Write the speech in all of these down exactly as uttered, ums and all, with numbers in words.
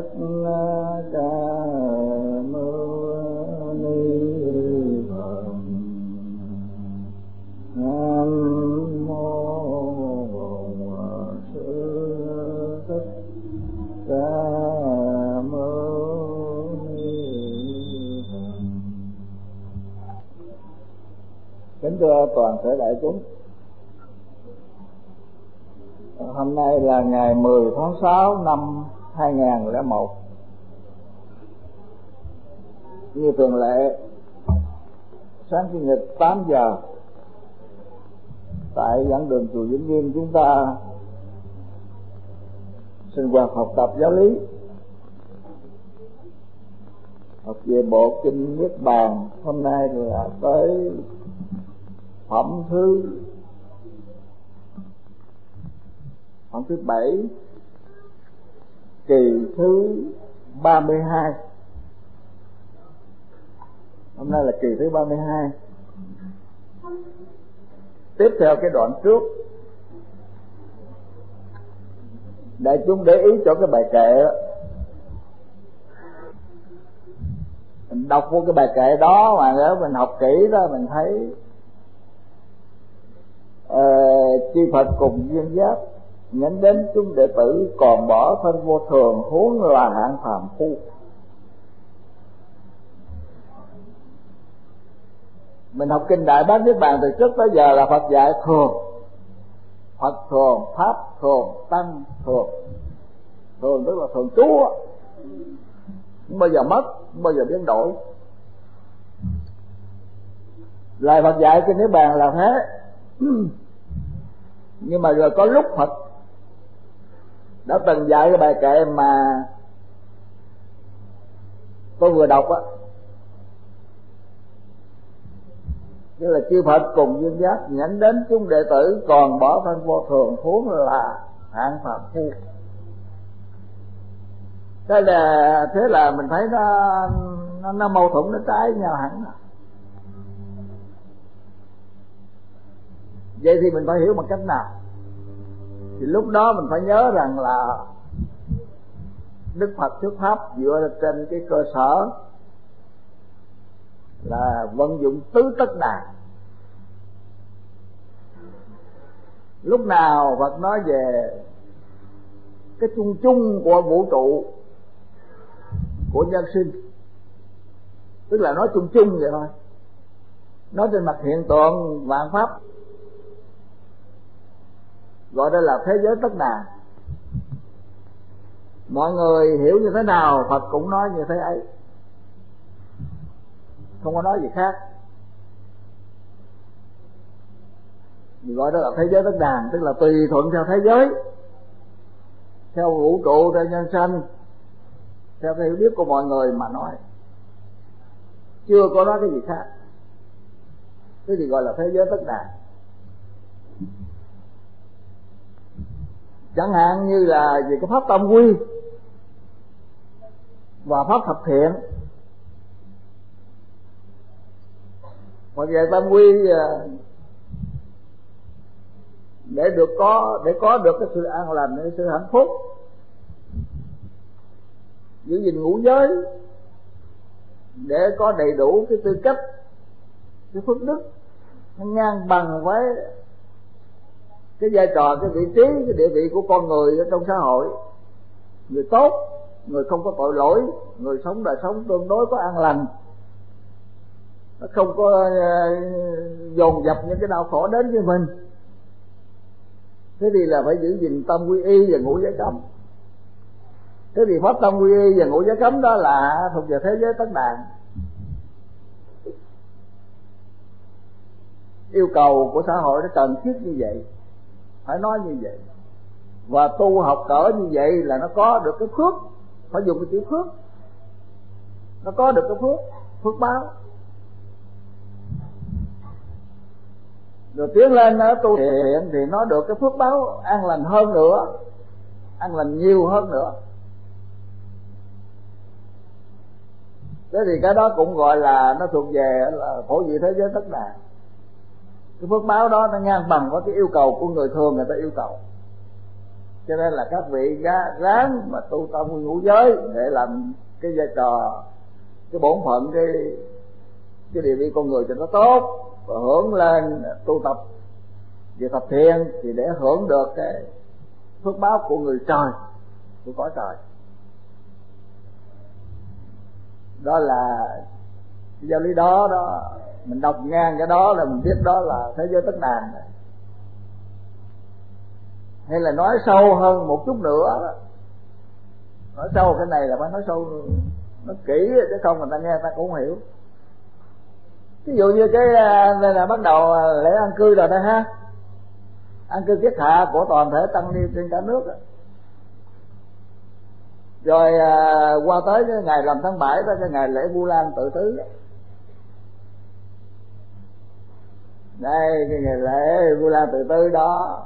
Thích Ca Mâu Ni Phật. Nam mô Sư Thích Ca Mâu Ni Phật. Kính thưa toàn thể đại chúng, hôm nay là ngày mười tháng sáu năm hai nghìn không trăm lẻ một. Như thường lệ, sáng chủ nhật tám giờ tại giảng đường chùa Vĩnh Nghiêm, chúng ta sinh hoạt học tập giáo lý, học về bộ kinh Niết Bàn. Hôm nay là tới phẩm thứ phẩm thứ bảy, kỳ thứ ba mươi hai. Hôm nay là kỳ thứ ba mươi hai. Tiếp theo cái đoạn trước, đại chúng để ý cho cái bài kệ đó. Mình đọc vô cái bài kệ đó mà nếu mình học kỹ đó, mình thấy uh, chư Phật cùng duyên giác nhánh đến chúng đệ tử còn bỏ thân vô thường, huống là hạng phàm phu. Mình học kinh Đại Bát Niết Bàn từ trước tới giờ là Phật dạy thường, Phật thường, Pháp thường, Tăng thường. Thường tức là thường trú, không bao giờ mất, không bao giờ biến đổi. Lời Phật dạy kinh Niết Bàn là thế. Nhưng mà rồi có lúc Phật đã từng dạy cái bài kệ mà tôi vừa đọc á, tức là chư Phật cùng duyên giác nhánh đến chúng đệ tử còn bỏ thân vô thường, huống là hạng phàm phu. Thế là thế là mình thấy nó nó, nó mâu thuẫn, nó trái nhau hẳn. Vậy thì mình phải hiểu bằng cách nào? Thì lúc đó mình phải nhớ rằng là Đức Phật thuyết pháp dựa trên cái cơ sở là vận dụng tứ tất đà. Lúc nào Phật nói về cái chung chung của vũ trụ, của nhân sinh, tức là nói chung chung vậy thôi, nói trên mặt hiện tượng vạn pháp, gọi đây là thế giới tất đà. Mọi người hiểu như thế nào Phật cũng nói như thế ấy, không có nói gì khác. Gọi đó là thế giới tất đà, tức là tùy thuận theo thế giới, theo vũ trụ, theo nhân sanh, theo cái hiểu biết của mọi người mà nói, chưa có nói cái gì khác. Thế thì gọi là thế giới tất đà. Chẳng hạn như là về cái pháp tam quy và pháp thập thiện. Hoặc về tam quy để được có để có được cái sự an lành, cái sự hạnh phúc, giữ gìn ngũ giới, để có đầy đủ cái tư cách, cái phước đức nó ngang bằng với cái vai trò, cái vị trí, cái địa vị của con người ở trong xã hội. Người tốt, người không có tội lỗi, người sống đời sống tương đối có an lành, nó không có dồn dập những cái đau khổ đến với mình. Thế thì là phải giữ gìn tâm quy y và ngũ giới cấm. Thế thì pháp tâm quy y và ngũ giới cấm đó là thuộc về thế giới tất đà. Yêu cầu của xã hội nó cần thiết như vậy, phải nói như vậy. Và tu học cỡ như vậy là nó có được cái phước, phải dùng cái chữ phước, nó có được cái phước, phước báo. Rồi tiến lên nó tu thiện thì nó được cái phước báo an lành hơn nữa, an lành nhiều hơn nữa. Thế thì cái đó cũng gọi là nó thuộc về là phổ dị thế giới tất đà. Cái phước báo đó nó ngang bằng với cái yêu cầu của người thường người ta yêu cầu. Cho nên là các vị ráng mà tu tâm nguyên ngũ giới để làm cái vai trò, cái bổn phận, cái cái địa vị con người cho nó tốt, và hưởng lên tu tập về thập thiện thì để hưởng được cái phước báo của người trời, của cõi trời. Đó là cái giáo lý đó đó, mình đọc ngang cái đó là mình biết đó là thế giới tất đàn. Hay là nói sâu hơn một chút nữa đó, nói sâu cái này là phải nói sâu, nó kỹ chứ không người ta nghe ta cũng không hiểu. Ví dụ như cái đây là bắt đầu lễ an cư rồi đây ha, an cư kiết hạ của toàn thể tăng ni trên cả nước đó. Rồi à, qua tới cái ngày rằm tháng bảy đó, cái ngày lễ Vu Lan tự tứ đó. Đây cái ngày lễ Vu Lan tự tứ đó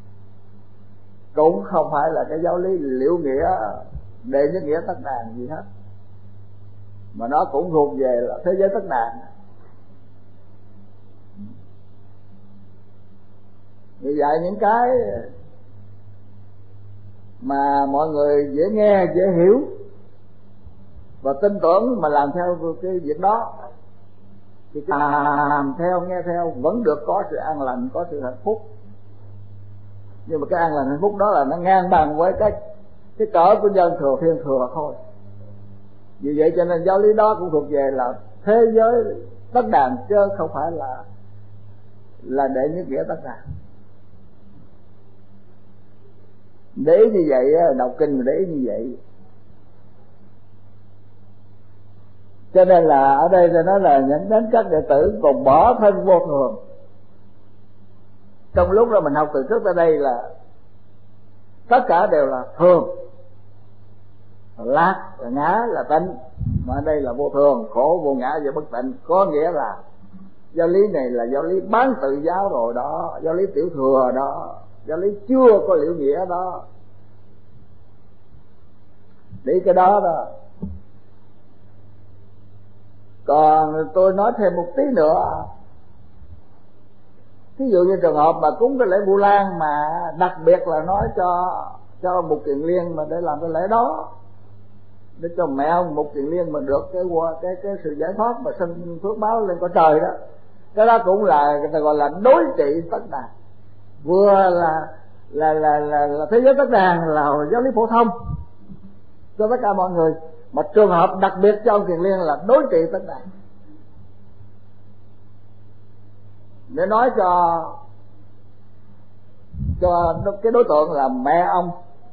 cũng không phải là cái giáo lý liễu nghĩa đệ nhất nghĩa tất đàn gì hết, mà nó cũng thuộc về là thế giới tất đàn. Như vậy những cái mà mọi người dễ nghe, dễ hiểu và tin tưởng mà làm theo cái việc đó thì làm theo, nghe theo vẫn được có sự an lành, có sự hạnh phúc. Nhưng mà cái an lành hạnh phúc đó là nó ngang bằng với cái cái cỡ của dân thừa thiên thừa thôi. Vì vậy cho nên giáo lý đó cũng thuộc về là thế giới tất đàn, chứ không phải là là đệ nhất nghĩa tất đàn. Để ý như vậy, đọc kinh để ý như vậy. Cho nên là ở đây tôi nói là dẫn đến các đệ tử còn bỏ thân vô thường. Trong lúc đó mình học từ trước tới đây là tất cả đều là thường, lạc là ngã là tịnh, mà ở đây là vô thường, khổ vô ngã và bất tịnh. Có nghĩa là giáo lý này là giáo lý bán tự giáo rồi đó, giáo lý tiểu thừa đó, giáo lý chưa có liễu nghĩa đó. Để cái đó đó. Còn tôi nói thêm một tí nữa. Ví dụ như trường hợp mà cúng cái lễ Vu Lan mà đặc biệt là nói cho cho Mục Kiền Liên mà để làm cái lễ đó, để cho mẹ ông Mục Kiền Liên mà được cái cái cái sự giải thoát mà sinh phước báo lên cõi trời đó, cái đó cũng là người ta gọi là đối trị tất đàn. Vừa là là là là, là thế giới tất đàn là giáo lý phổ thông cho tất cả mọi người, mà trường hợp đặc biệt cho ông Kiền Liên là đối trị tất đàn, để nói cho cho cái đối tượng là mẹ ông,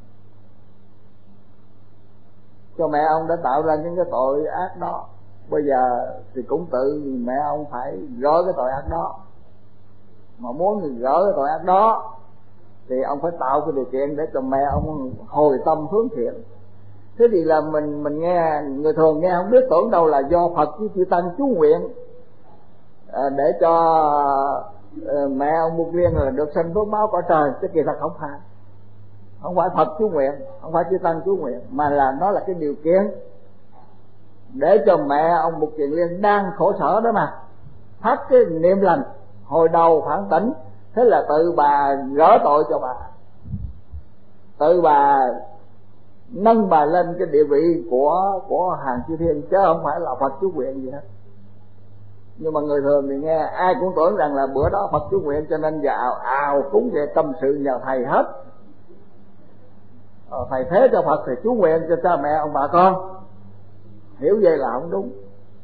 cho mẹ ông đã tạo ra những cái tội ác đó. Bây giờ thì cũng tự mẹ ông phải gỡ cái tội ác đó, mà muốn gỡ cái tội ác đó thì ông phải tạo cái điều kiện để cho mẹ ông hồi tâm hướng thiện. Thế thì là mình mình nghe, người thường nghe không biết, tưởng đâu là do Phật với chư tăng chú nguyện à, để cho à, mẹ ông Mục Liên là được sanh phước báo cõi trời. Chứ kỳ thật không phải, không phải Phật chú nguyện, không phải chư tăng chú nguyện, mà là nó là cái điều kiện để cho mẹ ông Mục Kiền Liên đang khổ sở đó mà phát cái niệm lành, hồi đầu phản tỉnh. Thế là tự bà gỡ tội cho bà, tự bà nâng bà lên cái địa vị của của hàng chư thiên, chứ không phải là Phật chú nguyện gì hết. Nhưng mà người thường thì nghe ai cũng tưởng rằng là bữa đó Phật chú nguyện, cho nên giờ ào ào cúng về tâm sự nhờ thầy hết. Ờ, thầy thế cho Phật thì chú nguyện cho cha mẹ ông bà con. Hiểu vậy là không đúng.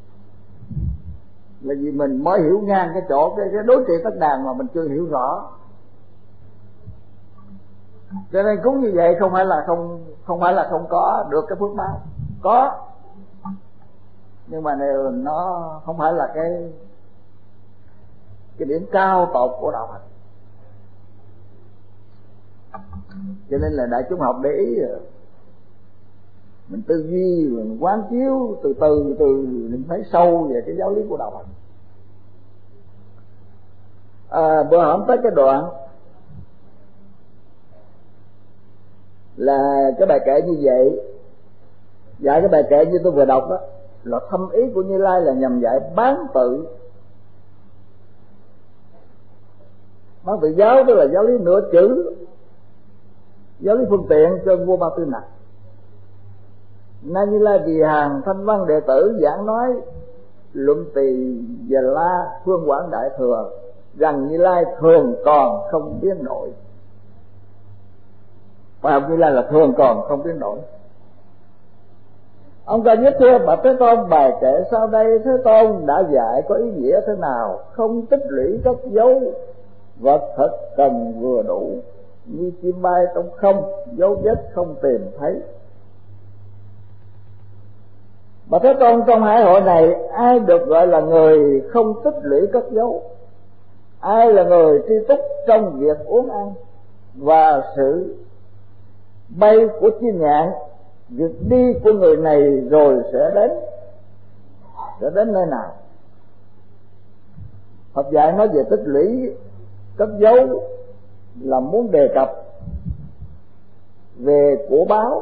Là vì mình mới hiểu ngang cái chỗ cái, cái đối trị tất đàn mà mình chưa hiểu rõ. Cho nên cúng như vậy không phải là không không phải là không có được cái phước báo, có, nhưng mà nếu nó không phải là cái cái điểm cao tột của đạo Phật. Cho nên là đại chúng học để ý, mình tư duy, mình quán chiếu từ từ từ mình thấy sâu về cái giáo lý của đạo Phật. À, bữa hổm tới cái đoạn là cái bài kệ như vậy, dạy cái bài kệ như tôi vừa đọc đó là thâm ý của Như Lai là nhằm dạy bán tự. Bán tự giáo tức là giáo lý nửa chữ, giáo lý phương tiện cho vua Ba Tư Nặc. Nay Như Lai Tỳ Hàng Thanh Văn đệ tử giảng nói luận tỳ Già La Phương Quảng Đại Thừa rằng Như Lai thường còn không biến đổi. Và học Như Lai là thường còn không biến đổi. Ông ta viết thưa bạch Thế Tôn, bài kệ sau đây Thế Tôn đã dạy có ý nghĩa thế nào? Không tích lũy các dấu vật thật cần vừa đủ, như chim bay trong không, dấu vết không tìm thấy. Bạch Thế Tôn, trong hải hội này ai được gọi là người không tích lũy các dấu? Ai là người tri túc trong việc uống ăn và sự bay của chim nhạn? Việc đi của người này rồi sẽ đến sẽ đến nơi nào? Phật dạy nói về tích lũy các dấu là muốn đề cập về của báo.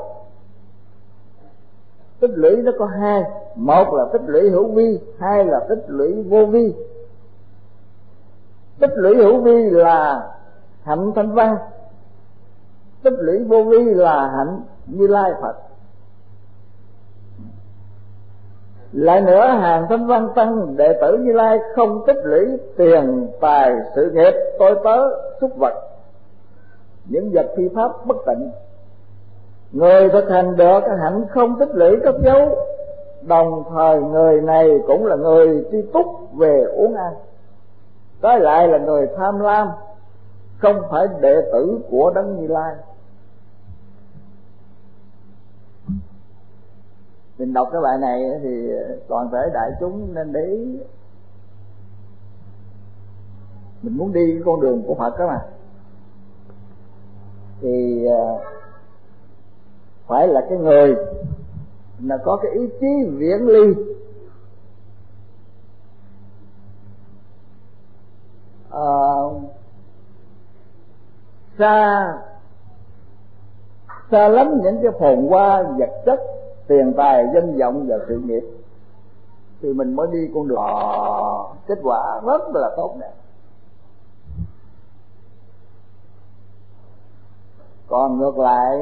Tích lũy nó có hai, một là tích lũy hữu vi, hai là tích lũy vô vi. Tích lũy hữu vi là hạnh Thanh Văn, tích lũy vô vi là hạnh Như Lai Phật. Lại nữa, hàng Thanh Văn tăng đệ tử Như Lai không tích lũy tiền tài sự nghiệp tôi tớ súc vật, những vật phi pháp bất tịnh. Người thực hành được hạnh không tích lũy các dấu, đồng thời người này cũng là người tri túc về uống ăn. Trái lại là người tham lam, không phải đệ tử của Đấng Như Lai. Mình đọc cái bài này thì toàn thể đại chúng nên để ý. Mình muốn đi cái con đường của Phật đó mà, thì phải là cái người là có cái ý chí viễn ly, à, xa xa lắm những cái phồn hoa vật chất, tiền tài, danh vọng và sự nghiệp, thì mình mới đi con đường đó, kết quả rất là tốt đẹp. Còn ngược lại,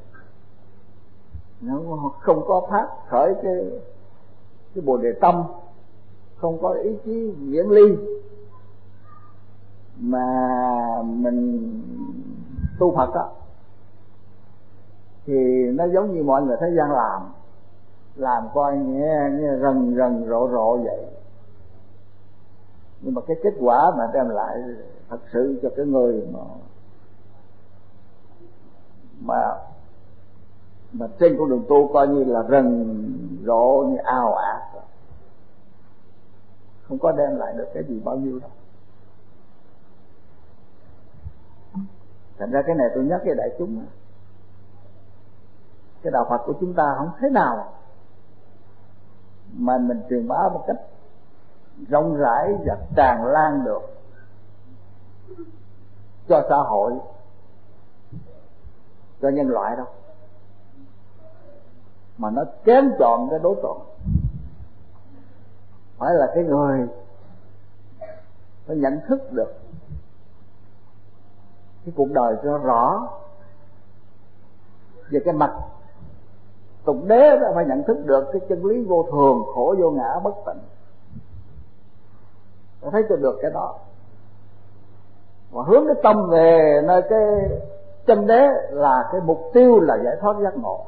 nó không có phát khởi cái cái bồ đề tâm, không có ý chí viễn ly, mà mình tu Phật á, thì nó giống như mọi người thế gian làm làm coi nghe, nghe rần rần rộ rộ vậy, nhưng mà cái kết quả mà đem lại thật sự cho cái người mà mà mà trên con đường tu coi như là rần rộ, như ào ạt, không có đem lại được cái gì bao nhiêu đâu. Thành ra cái này tôi nhắc với đại chúng, cái đạo Phật của chúng ta không thế nào mà mình truyền bá một cách rộng rãi và tràn lan được cho xã hội, cho nhân loại đâu, mà nó kén chọn cái đối tượng. Phải là cái người nó nhận thức được cái cuộc đời cho rõ về cái mặt tục đế đó, phải nhận thức được cái chân lý vô thường, khổ vô ngã, bất tịnh. Phải thấy cho được cái đó, và hướng cái tâm về nơi cái chân đế là cái mục tiêu là giải thoát giác ngộ.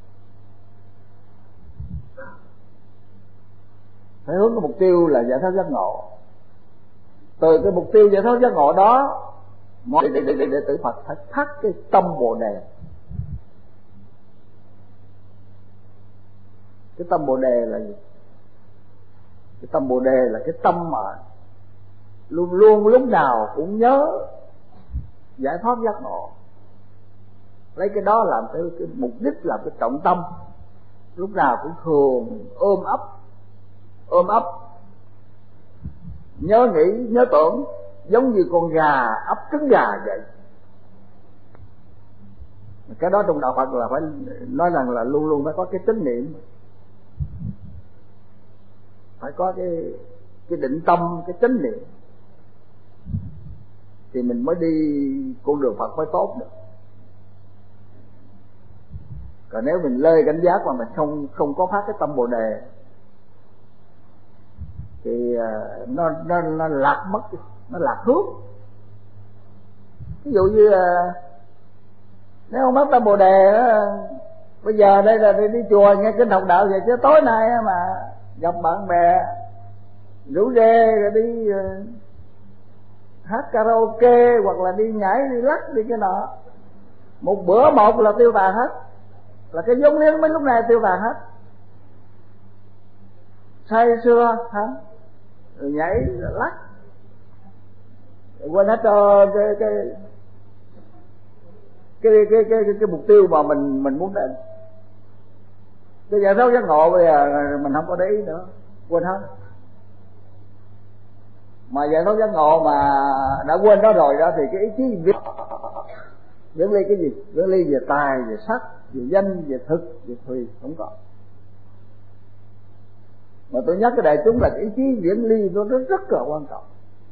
Phải hướng cái mục tiêu là giải thoát giác ngộ. Từ cái mục tiêu giải thoát giác ngộ đó, mọi đệ, đệ, đệ, đệ tử Phật phải thắt cái tâm Bồ Đề. Cái tâm Bồ Đề là gì? Cái tâm Bồ Đề là cái tâm mà luôn luôn lúc nào cũng nhớ giải thoát giác ngộ. Lấy cái đó làm cái, cái mục đích, làm cái trọng tâm, lúc nào cũng thường ôm ấp ôm ấp nhớ nghĩ nhớ tưởng, giống như con gà ấp trứng gà vậy. Cái đó trong đạo Phật là phải nói rằng là luôn luôn phải có cái tín niệm, phải có cái cái định tâm, cái tín niệm, thì mình mới đi con đường Phật mới tốt được. Còn nếu mình lơi cảnh giác mà mình không không có phát cái tâm Bồ đề thì nó nó nó lạc mất, nó lạc hướng. Ví dụ như là nếu không mất tâm Bồ đề đó, bây giờ đây là đi, đi chùa nghe kinh học đạo vậy chứ tối nay mà gặp bạn bè rủ rê rồi đi uh, hát karaoke hoặc là đi nhảy đi lắc đi cái nọ, một bữa một là tiêu vàng hết, là cái vốn liếng mấy lúc này tiêu vàng hết, say sưa hả, rồi nhảy rồi lắc, rồi quên hết cho cái cái cái cái cái cái, cái mục tiêu mà mình mình muốn đến. Cái giải thoát giác ngộ bây giờ mình không có để ý nữa, quên hết. Mà giải thoát giác ngộ mà đã quên đó rồi đó thì cái ý chí viễn viễn ly cái gì? Viễn ly về tài, về sắc, về danh, về thực, về thùy không có. Mà tôi nhắc cái đại chúng là cái ý chí viễn ly nó rất rất là quan trọng.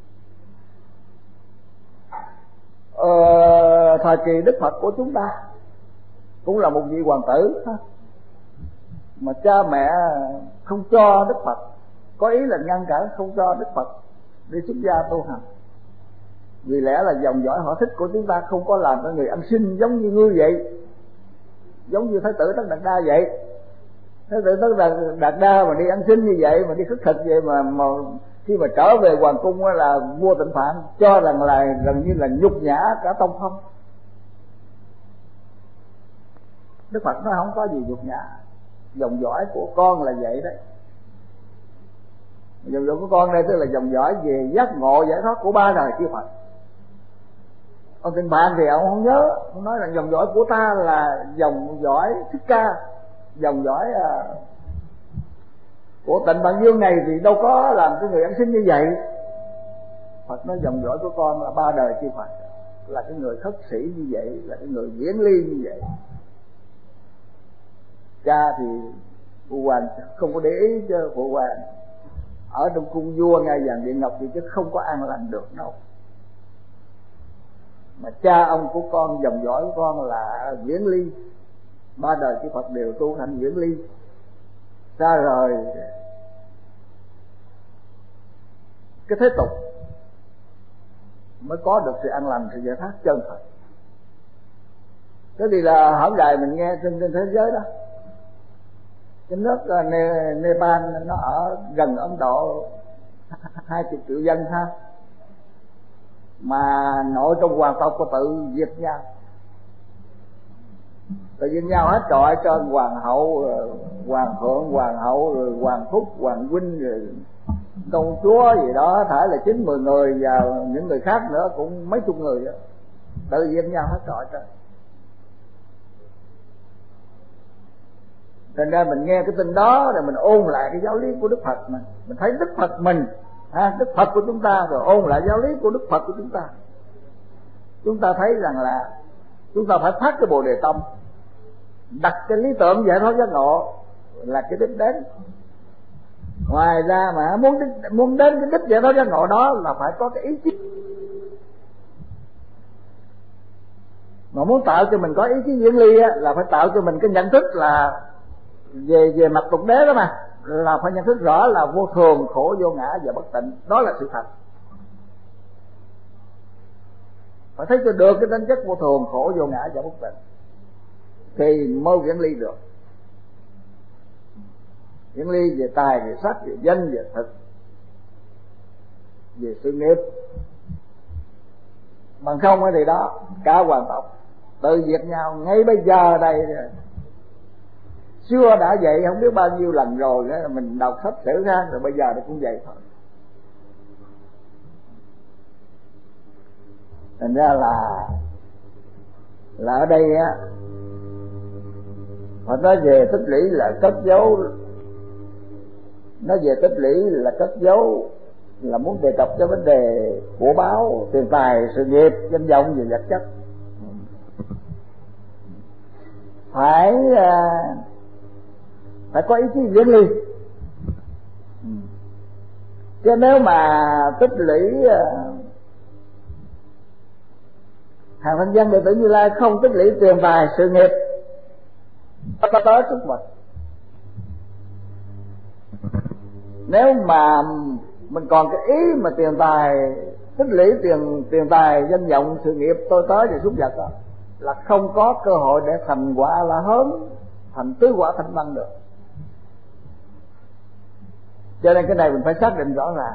Ờ, thời kỳ Đức Phật của chúng ta cũng là một vị hoàng tử ha, mà cha mẹ không cho Đức Phật, có ý là ngăn cản không cho Đức Phật đi xuất gia tu hành, vì lẽ là dòng dõi họ thích của chúng ta không có làm cho người ăn xin giống như ngươi vậy, giống như Thái tử Tất Đạt Đa vậy. Thái tử Tất Đạt Đa mà đi ăn xin như vậy, mà đi khất thực vậy mà, mà khi mà trở về hoàng cung là vua Tịnh Phạn cho rằng là gần như là nhục nhã cả tông phong. Đức Phật nói không có gì nhục nhã, dòng dõi của con là vậy đấy. Dòng dõi của con đây tức là dòng dõi về giác ngộ giải thoát của ba đời chư Phật. Ông Tịnh Phạn thì ông không nhớ, ông nói rằng dòng dõi của ta là dòng dõi Thích Ca, dòng dõi uh, của Tịnh Phạn Dương này thì đâu có làm cái người ăn xin như vậy. Phật nói dòng dõi của con là ba đời chư Phật, là cái người khất sĩ như vậy, là cái người viễn ly như vậy. Cha thì Phụ Hoàng không có để ý cho Phụ Hoàng ở trong cung vua ngai vàng điện ngọc thì chứ không có an lành được đâu. Mà cha ông của con, dòng dõi của con là viễn ly, ba đời chư Phật đều tu hành viễn ly. Ra rồi cái thế tục mới có được sự an lành, sự giải thoát chân thật. Thế thì là hở đài mình nghe trên, trên thế giới đó, cái nước Nê, Nepal nó ở gần Ấn Độ hai chục triệu dân ha, mà nội trong hoàng tộc của tự diệt nhau, tự diệt nhau hết trọi cho hoàng hậu, hoàng thượng, hoàng hậu, rồi hoàng thúc, hoàng huynh, rồi công chúa gì đó, thả là chín mười người và những người khác nữa cũng mấy chục người đó, tự diệt nhau hết trọi cho. Thành ra mình nghe cái tin đó rồi mình ôn lại cái giáo lý của Đức Phật, mà mình thấy Đức Phật mình, ha, Đức Phật của chúng ta, rồi ôn lại giáo lý của Đức Phật của chúng ta, chúng ta thấy rằng là chúng ta phải phát cái Bồ Đề tâm, đặt cái lý tưởng giải thoát giác ngộ là cái đích đến. Ngoài ra mà muốn đích, muốn đến cái đích giải thoát giác ngộ đó là phải có cái ý chí, mà muốn tạo cho mình có ý chí viễn ly á, là phải tạo cho mình cái nhận thức là về về mặt tục đế đó, mà là phải nhận thức rõ là vô thường, khổ, vô ngã và bất tịnh, đó là sự thật. Phải thấy cho được cái tính chất vô thường, khổ, vô ngã và bất tịnh thì mới viễn ly được. Viễn ly về tài, về sắc, về danh, về thực, về sự nghiệp. Bằng không thì đó, cả hoàng tộc tự diệt nhau ngay bây giờ đây. Xưa đã vậy không biết bao nhiêu lần rồi, mình đọc sách sử ra rồi, bây giờ nó cũng vậy thôi. Thành ra là là ở đây á, họ nói về tích lũy là cất giấu, nói về tích lũy là cất giấu là muốn đề cập cho vấn đề của báo, tiền tài, sự nghiệp, danh vọng và vật chất. Phải phải có ý chí viễn ly. Chứ nếu mà tích lũy hàng thanh văn đệ tử Như Lai, không tích lũy tiền tài sự nghiệp tới tới trước mình. Nếu mà mình còn cái ý mà tiền tài tích lũy tiền tiền tài danh vọng sự nghiệp tôi tới thì súc vật đó, là không có cơ hội để thành quả là hớn, thành tứ quả thanh văn được. Cho nên cái này mình phải xác định rõ ràng.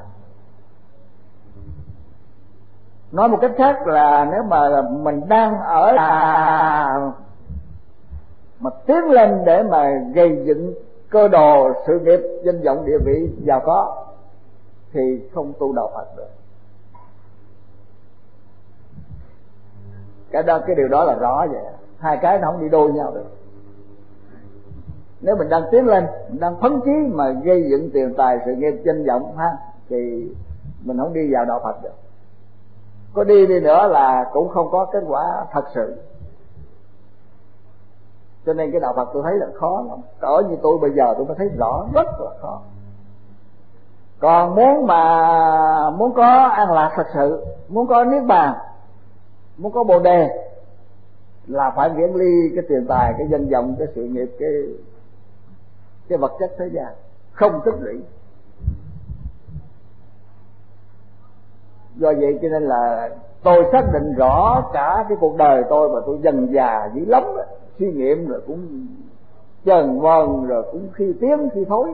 Nói một cách khác là nếu mà mình đang ở là mà tiến lên để mà gây dựng cơ đồ sự nghiệp danh vọng địa vị giàu có thì không tu đạo Phật được. Cái đó cái điều đó là rõ vậy. Hai cái nó không đi đôi nhau được. Nếu mình đang tiến lên, mình đang phấn chí mà gây dựng tiền tài sự nghiệp danh vọng ha, thì mình không đi vào đạo Phật được. Có đi đi nữa là cũng không có kết quả thật sự. Cho nên cái đạo Phật tôi thấy là khó lắm. Cỡ như tôi bây giờ tôi mới thấy rõ, rất là khó. Còn muốn mà muốn có an lạc thật sự, muốn có niết bàn, muốn có bồ đề, là phải viễn ly cái tiền tài, cái danh vọng, cái sự nghiệp, cái cái vật chất thế gian, không tích lũy. Do vậy cho nên là tôi xác định rõ cả cái cuộc đời tôi mà tôi dần già dữ lắm đó. Suy nghiệm rồi cũng chần vần, rồi cũng khi tiến khi thối.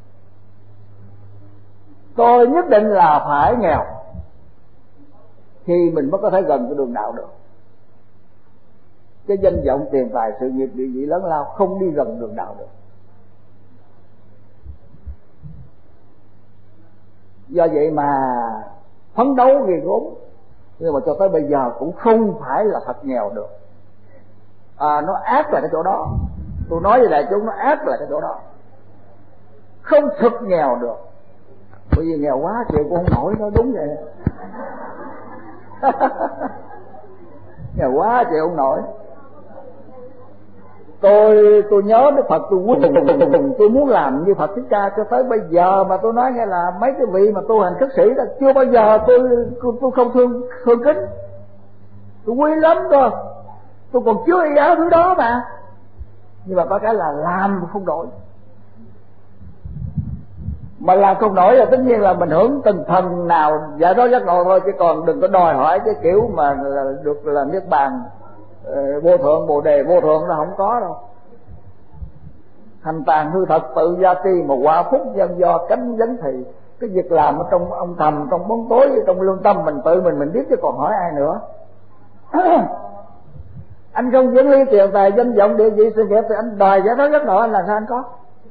Tôi nhất định là phải nghèo thì mình mới có thể gần cái đường đạo được. Cái danh vọng tiền tài sự nghiệp địa vị lớn lao không đi gần đường đạo được. Do vậy mà phấn đấu ghê gốm, nhưng mà cho tới bây giờ cũng không phải là thật nghèo được. À, nó ác là cái chỗ đó. Tôi nói với đại chúng, nó ác là cái chỗ đó. Không thực nghèo được. Bởi vì nghèo quá chịu cũng không nổi, nó đúng vậy. Nghèo quá chịu không nổi. Tôi tôi nhớ Đức Phật, tôi muốn tôi muốn làm như Phật Thích Ca cho tới bây giờ, mà tôi nói nghe là mấy cái vị mà tu hành khất sĩ đó chưa bao giờ tôi tôi không thương thương kính. Tôi quý lắm cơ. Tôi còn chưa y áo thứ đó mà. Nhưng mà có cái là làm không nổi. Mà làm không nổi là tất nhiên là mình hưởng từng phần nào giải thoát giác ngộ thôi, chứ còn đừng có đòi hỏi cái kiểu mà là được là niết bàn vô thượng bồ đề vô thượng là không có đâu. Hành tàn hư thật tự gia ti, mà quả phúc dân do cánh vấn thì. Cái việc làm ở trong ông thầm, trong bóng tối, trong lương tâm mình tự mình mình biết, chứ còn hỏi ai nữa. Anh không viễn ly tiền tài danh vọng địa vị sự nghiệp thì anh đòi giải thoát giác ngộ anh làm sao anh có.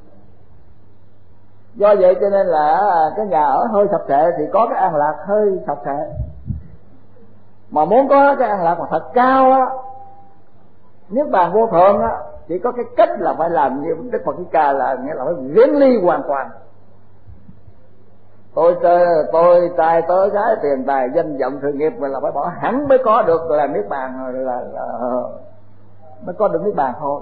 Do vậy cho nên là cái nhà ở hơi sập sệ thì có cái an lạc hơi sập sệ. Mà muốn có cái an lạc mà thật cao á, niết bàn vô thượng á, chỉ có cái cách là phải làm như Đức Phật Thích Ca, là nghĩa là phải viễn ly hoàn toàn. Tôi tôi trai tới cái tiền tài danh vọng sự nghiệp mà là phải bỏ hẳn mới có được là niết bàn, là, là mới có được niết bàn thôi.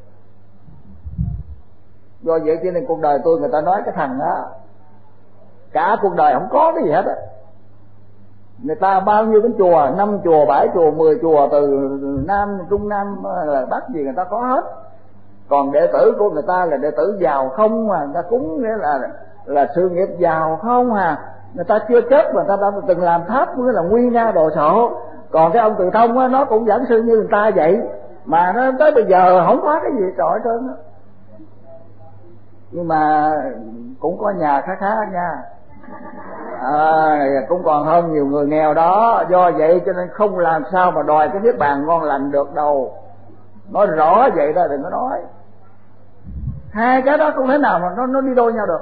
Do vậy cho nên cuộc đời tôi, người ta nói cái thằng á cả cuộc đời không có cái gì hết á. Người ta bao nhiêu cái chùa, năm chùa, bảy chùa, mười chùa, từ Nam, Trung Nam, là Bắc gì người ta có hết. Còn đệ tử của người ta là đệ tử giàu không mà, người ta cúng nghĩa là là sự nghiệp giàu không à. Người ta chưa chết mà người ta đã từng làm tháp, nghĩa là nguy nga đồ sộ. Còn cái ông Từ Thông á, nó cũng giảng sư như người ta vậy, mà nó tới bây giờ không có cái gì trọi trơn á. Nhưng mà cũng có nhà khá khá nha. À, cũng còn hơn nhiều người nghèo đó. Do vậy cho nên không làm sao mà đòi cái niết bàn ngon lành được đâu. Nói rõ vậy đó, đừng có nói. Hai cái đó không thể nào mà nó, nó đi đôi nhau được.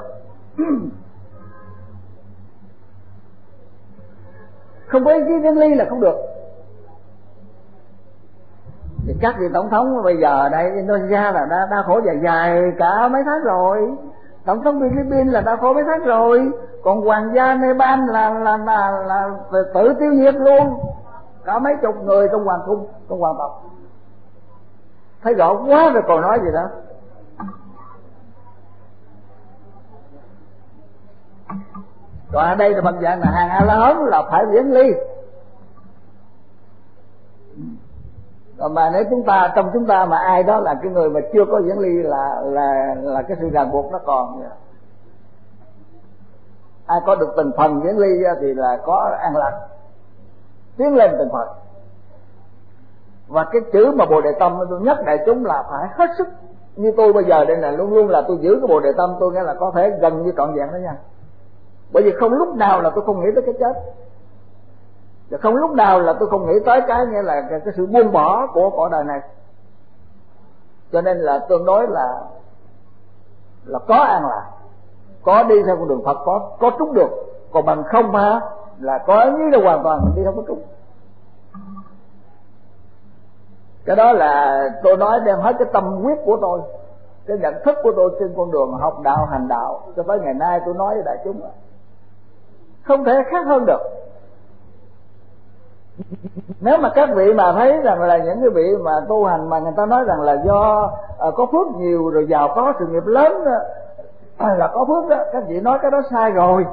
Không có ý chí viễn ly là không được. Thì các vị tổng thống bây giờ đây Indonesia là đã, đã khổ dài dài cả mấy tháng rồi. Tổng thống Philippines là đã khổ mấy tháng rồi. Còn hoàng gia Nepal là là, là là là tự tiêu diệt luôn cả mấy chục người trong hoàng cung, trong hoàng tộc. Thấy rõ quá rồi còn nói gì đó. Còn ở đây là bằng dạng là hàng A La Hán là phải viễn ly. Còn mà nếu chúng ta trong chúng ta mà ai đó là cái người mà chưa có viễn ly là là là cái sự ràng buộc nó còn. Ai có được từng phần viễn ly thì là có an lạc, tiến lên từng phần. Và cái chữ mà Bồ Đề Tâm tôi nhắc đại chúng là phải hết sức. Như tôi bây giờ đây là luôn luôn là tôi giữ cái Bồ Đề Tâm, tôi nghe là có thể gần như trọn vẹn đó nha. Bởi vì không lúc nào là tôi không nghĩ tới cái chết, và không lúc nào là tôi không nghĩ tới cái nghĩa là cái, cái sự buông bỏ của cõi đời này. Cho nên là tương đối là là có an lạc, có đi theo con đường Phật, có có trúng được. Còn bằng không ha là có như là hoàn toàn mình đi không có trúng. Cái đó là tôi nói đem hết cái tâm huyết của tôi, cái nhận thức của tôi trên con đường học đạo hành đạo cho tới ngày nay. Tôi nói với đại chúng là không thể khác hơn được. Nếu mà các vị mà thấy rằng là những cái vị mà tu hành mà người ta nói rằng là do uh, có phước nhiều rồi giàu có sự nghiệp lớn uh, là có phước đó, các vị nói cái đó sai rồi.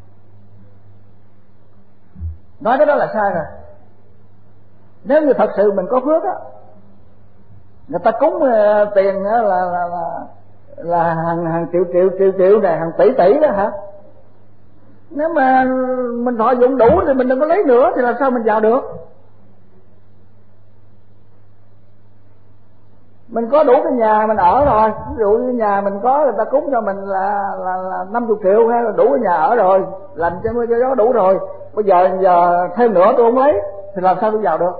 Nói cái đó là sai rồi. Nếu như thật sự mình có phước á, người ta cúng uh, tiền uh, là, là là là hàng hàng triệu triệu triệu triệu này, hàng tỷ tỷ đó hả? Nếu mà mình thọ dụng đủ thì mình đừng có lấy nữa thì làm sao mình giàu được? Mình có đủ cái nhà mình ở rồi, ví dụ như nhà mình có người ta cúng cho mình là là, là năm mươi triệu hay là đủ cái nhà ở rồi, làm cho cái đó đủ rồi. Bây giờ giờ thêm nữa tôi không lấy thì làm sao tôi giàu được?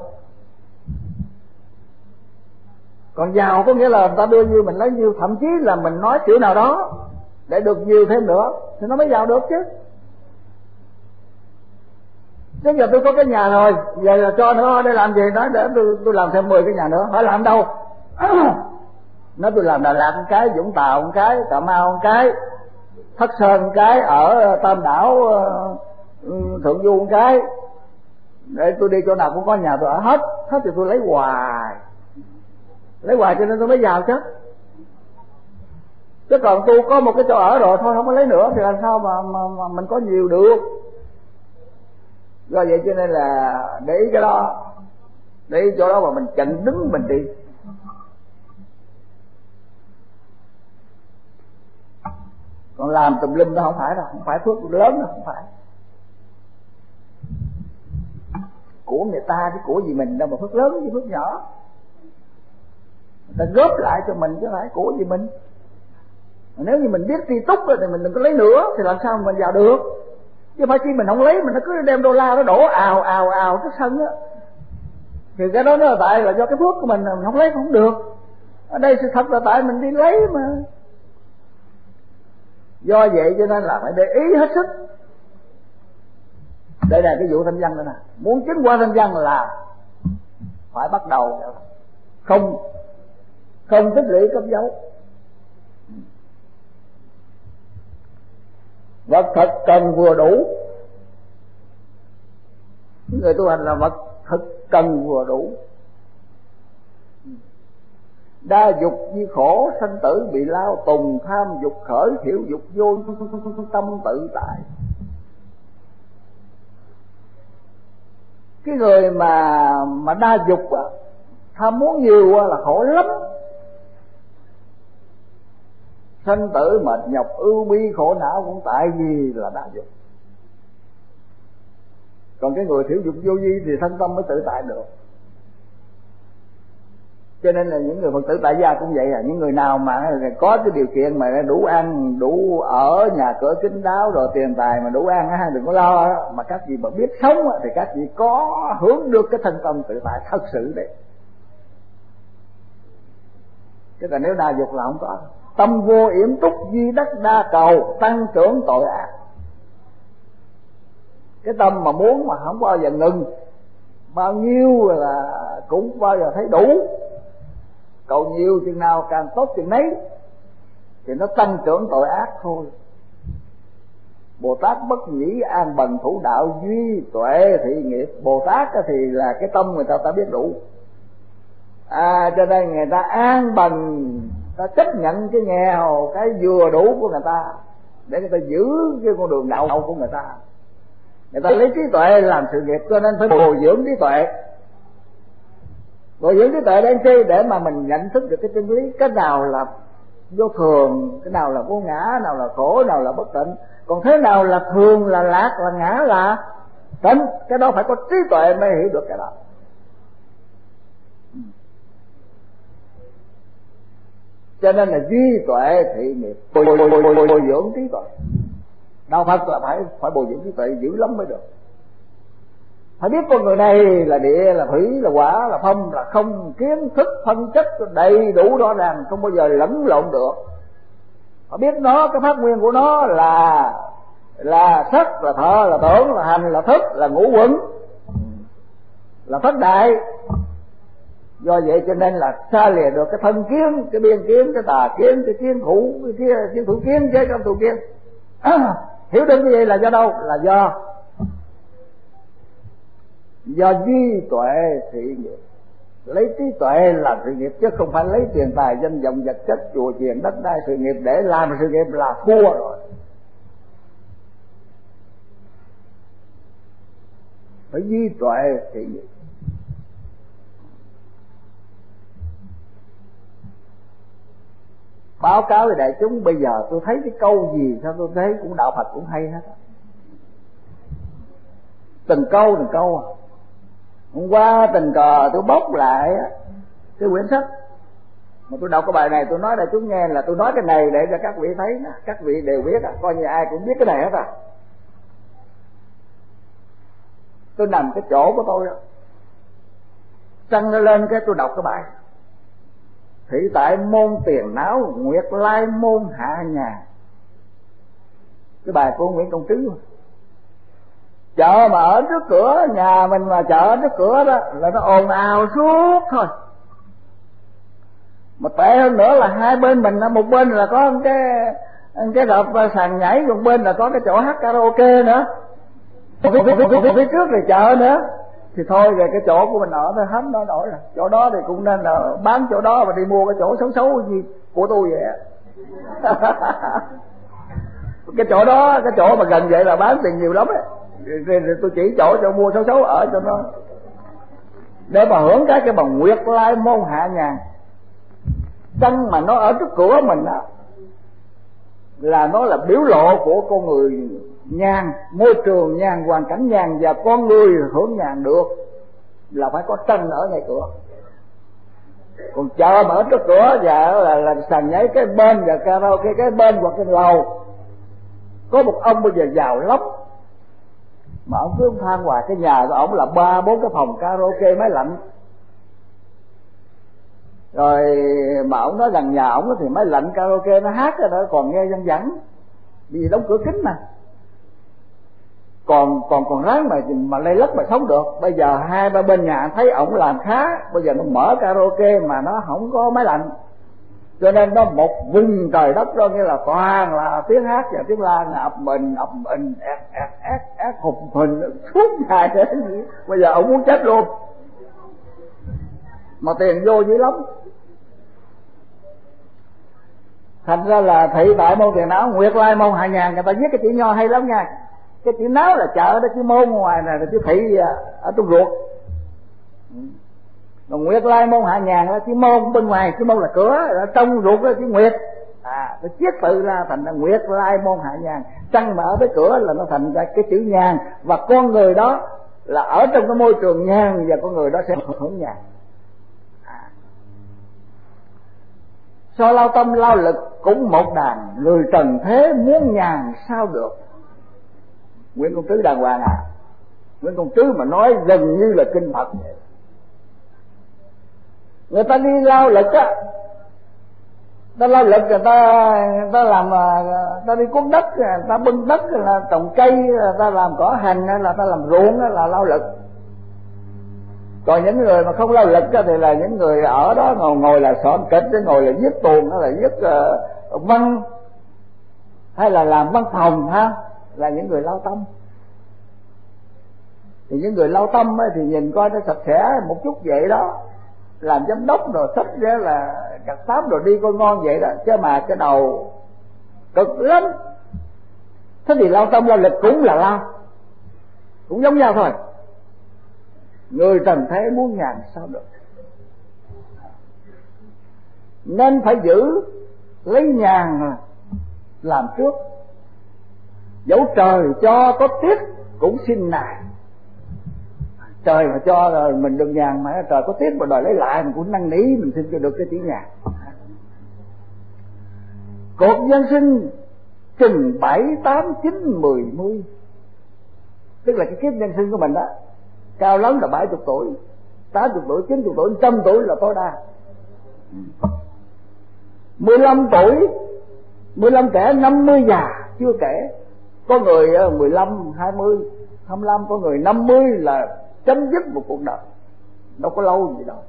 Còn giàu có nghĩa là người ta đưa nhiêu mình lấy nhiêu, thậm chí là mình nói kiểu nào đó để được nhiều thêm nữa thì nó mới giàu được chứ. Chứ giờ tôi có cái nhà rồi, giờ là cho nữa để làm gì? Nói để tôi tôi làm thêm mười cái nhà nữa, hỏi làm đâu? Nói tôi làm Đà Lạt một cái, Vũng Tàu một cái, Cà Mau một cái, Thất Sơn một cái, ở Tam Đảo Thượng Du một cái, để tôi đi chỗ nào cũng có nhà tôi ở hết. Hết thì tôi lấy hoài, lấy hoài cho nên tôi mới giàu chứ. Chứ còn tôi có một cái chỗ ở rồi thôi không có lấy nữa thì làm sao mà, mà, mà mình có nhiều được. Do vậy cho nên là để ý cái đó, để ý chỗ đó mà mình chặn đứng mình đi. Còn làm tùm lum đó không phải đâu, không phải phước lớn đâu, không phải. Của người ta chứ của gì mình đâu mà phước lớn chứ phước nhỏ. Người ta góp lại cho mình chứ phải của gì mình. Mà nếu như mình biết tri túc rồi thì mình đừng có lấy nữa thì làm sao mình vào được? Chứ phải chi mình không lấy, mình nó cứ đem đô la nó đổ ào ào ào cái sân á, thì cái đó nó là tại là do cái phước của mình, mình không lấy không được. Ở đây sự thật là tại mình đi lấy mà. Do vậy cho nên là phải để ý hết sức. Đây là cái vụ thanh văn nữa nè. Muốn chứng qua thanh văn là phải bắt đầu không không tích lũy cất giấu. Vật thật cần vừa đủ. Người tu hành là vật thật cần vừa đủ. Đa dục như khổ, sanh tử bị lao tùng, tham dục khởi, thiểu dục vô, tâm tự tại. Cái người mà mà đa dục á, tham muốn nhiều á, là khổ lắm. Sanh tử mệt nhọc ưu bi khổ não cũng tại vì là đa dục. Còn cái người thiểu dục vô vi thì thân tâm mới tự tại được. Cho nên là những người Phật tử tại gia cũng vậy à. Những người nào mà có cái điều kiện mà đủ ăn, đủ ở, nhà cửa kín đáo, rồi tiền tài mà đủ ăn á, đừng có lo đó. Mà các vị mà biết sống thì các vị có hướng được cái thân tâm tự tại thật sự đấy. Chứ còn nếu đa dục là không có. Tâm vô yểm túc duy đắc đa cầu, tăng trưởng tội ác. Cái tâm mà muốn mà không bao giờ ngừng, bao nhiêu là cũng bao giờ thấy đủ. Cầu nhiều chừng nào càng tốt chừng nấy, thì nó tăng trưởng tội ác thôi. Bồ Tát bất nhĩ an bần thủ đạo duy tuệ thị nghiệp. Bồ Tát thì là cái tâm người ta ta biết đủ. À cho nên người ta an bần, ta chấp nhận cái nghèo, cái vừa đủ của người ta, để người ta giữ cái con đường đạo của người ta. Người ta lấy trí tuệ làm sự nghiệp, cho nên phải bồi dưỡng trí tuệ. bồi dưỡng trí tuệ để chi? Để mà mình nhận thức được cái chân lý, cái nào là vô thường, cái nào là vô ngã, nào là khổ, nào là bất tịnh, còn thế nào là thường, là lạc, là ngã, là tịnh. Cái đó phải có trí tuệ mới hiểu được cái đó. Cho nên là duy tuệ thị nghiệp, bồi, bồi, bồi, bồi, bồi, bồi dưỡng trí tuệ. Đạo Phật là phải phải bồi dưỡng trí tuệ dữ lắm mới được. Phải biết con người này là địa, là thủy, là hỏa, là phong, là không, kiến thức phân tích đầy đủ rõ ràng, không bao giờ lẫn lộn được. Phải biết nó, cái phát nguyên của nó là là sắc, là thọ, là tưởng, là hành, là thức, là ngũ quẩn, là thất đại. Do vậy cho nên là xa lìa được cái thân kiến, cái biên kiến, cái tà kiến, cái kiến thủ, cái kia, kiến thủ kiến, cái công thủ kiến. À, hiểu được như vậy là do đâu? Là do do duy tuệ thị nghiệp. Lấy trí tuệ là sự nghiệp, chứ không phải lấy tiền tài danh vọng vật chất, chùa chiền đất đai sự nghiệp để làm sự nghiệp là thua rồi. Phải duy tuệ thị nghiệp. Báo cáo với đại chúng bây giờ tôi thấy cái câu gì sao tôi thấy cũng đạo Phật cũng hay hết. Từng câu từng câu à. Hôm qua tình cờ tôi bóc lại cái quyển sách mà tôi đọc cái bài này, tôi nói đại chúng nghe là tôi nói cái này để cho các vị thấy, các vị đều biết à, coi như ai cũng biết cái này hết à. Tôi nằm cái chỗ của tôi đó, trăng nó lên cái tôi đọc cái bài: thị tại môn tiền náo, nguyệt lai môn hạ nhà. Cái bài của Nguyễn Công Trứ. Chợ mà ở trước cửa nhà mình, mà chợ ở trước cửa đó là nó ồn ào suốt thôi. Mà tệ hơn nữa là hai bên mình, một bên là có cái cái rạp sàn nhảy, một bên là có cái chỗ hát karaoke nữa, phía, phía, phía, phía trước là chợ nữa. Thì thôi về cái chỗ của mình ở thôi hết nói nổi rồi. Chỗ đó thì cũng nên là bán chỗ đó và đi mua cái chỗ xấu xấu gì của tôi vậy. Cái chỗ đó, cái chỗ mà gần vậy là bán tiền nhiều lắm ấy. Rồi tôi chỉ chỗ cho mua xấu xấu ở cho nó, để mà hưởng cái cái bằng nguyệt lai môn hạ nhàn. Trăng mà nó ở trước cửa mình á là nó là biểu lộ của con người nhàn, môi trường nhàn, hoàn cảnh nhàn, và con người hưởng nhàn được là phải có trăng ở ngay cửa. Còn chợ mà ở trước cửa và là, là sàn nhảy cái bên và karaoke cái bên hoặc cái lầu, có một ông bây giờ giàu lắm mà ông cứ than hoài cái nhà của ông là ba bốn cái phòng karaoke máy lạnh. Rồi mà ông nói rằng nhà ông thì máy lạnh karaoke nó hát rồi đó, còn nghe văng vẳng vì đóng cửa kính mà. Còn còn còn ráng mà mà lây lất mà sống được. Bây giờ hai ba bên nhà thấy ổng làm khá, bây giờ nó mở karaoke mà nó không có máy lạnh, cho nên nó một vùng trời đất đó, nghĩa là toàn là tiếng hát và tiếng la ập mình ập mình ép ép ép ép hùng hình suốt ngày thế. Bây giờ ổng muốn chết luôn, mà tiền vô dữ lắm. Thành ra là thị tại môn tiền náo, nguyệt lai môn hạ nhàn. Người ta viết cái chữ nho hay lắm nha. Cái chữ náo là chợ đó, chữ môn ngoài này là chữ thị ở trong ruột. Còn nguyệt lai môn hạ nhàn là chữ môn bên ngoài, chữ môn là cửa, ở trong ruột là chữ nguyệt. À, cái chiết tự ra thành là nguyệt lai môn hạ nhàn. Trăng mà ở tới cửa là nó thành ra cái chữ nhàn, và con người đó là ở trong cái môi trường nhàn, và con người đó sẽ hưởng nhàn. À. So lao tâm lao lực cũng một đàn, người trần thế muốn nhàn sao được. Nguyễn Công Trứ đàng hoàng à. Nguyễn Công Trứ mà nói gần như là kinh Phật vậy. Người ta đi lao lực á, ta lao lực, người ta người ta làm, người ta đi cuốc đất, người ta bưng đất, là trồng cây, người ta làm cỏ hành, là ta làm ruộng, là lao lực. Còn những người mà không lao lực thì là những người ở đó ngồi ngồi là soạn kịch, ngồi là viết tuồng, là viết uh, văn, hay là làm văn phòng ha, là những người lao tâm. Thì những người lao tâm ấy, thì nhìn coi nó sạch sẽ một chút vậy đó, làm giám đốc rồi sách ra là cặt tám rồi đi coi ngon vậy đó, chứ mà cái đầu cực lắm. Thế thì lao tâm lao lực cũng là lao, cũng giống nhau thôi. Người trần thế muốn nhàn sao được. nên phải giữ lấy nhàn làm trước. Dẫu trời cho có tiết cũng xin nài. Trời mà cho rồi mình được nhàn, mà trời có tiết mà đòi lấy lại mình cũng năn nỉ mình xin cho được cái chữ nhàn. Cuộc nhân sinh chừng bảy tám chín mười mươi, tức là cái kiếp nhân sinh của mình đó, cao lắm là bảy chục tuổi, tám chục tuổi, chín chục tuổi, trăm tuổi là tối đa. Mười lăm tuổi, mười lăm kẻ, năm mươi già chưa kể. Có người mười lăm, hai mươi, hai mươi lăm, có người năm mươi là chấm dứt một cuộc đời, đâu có lâu gì đâu.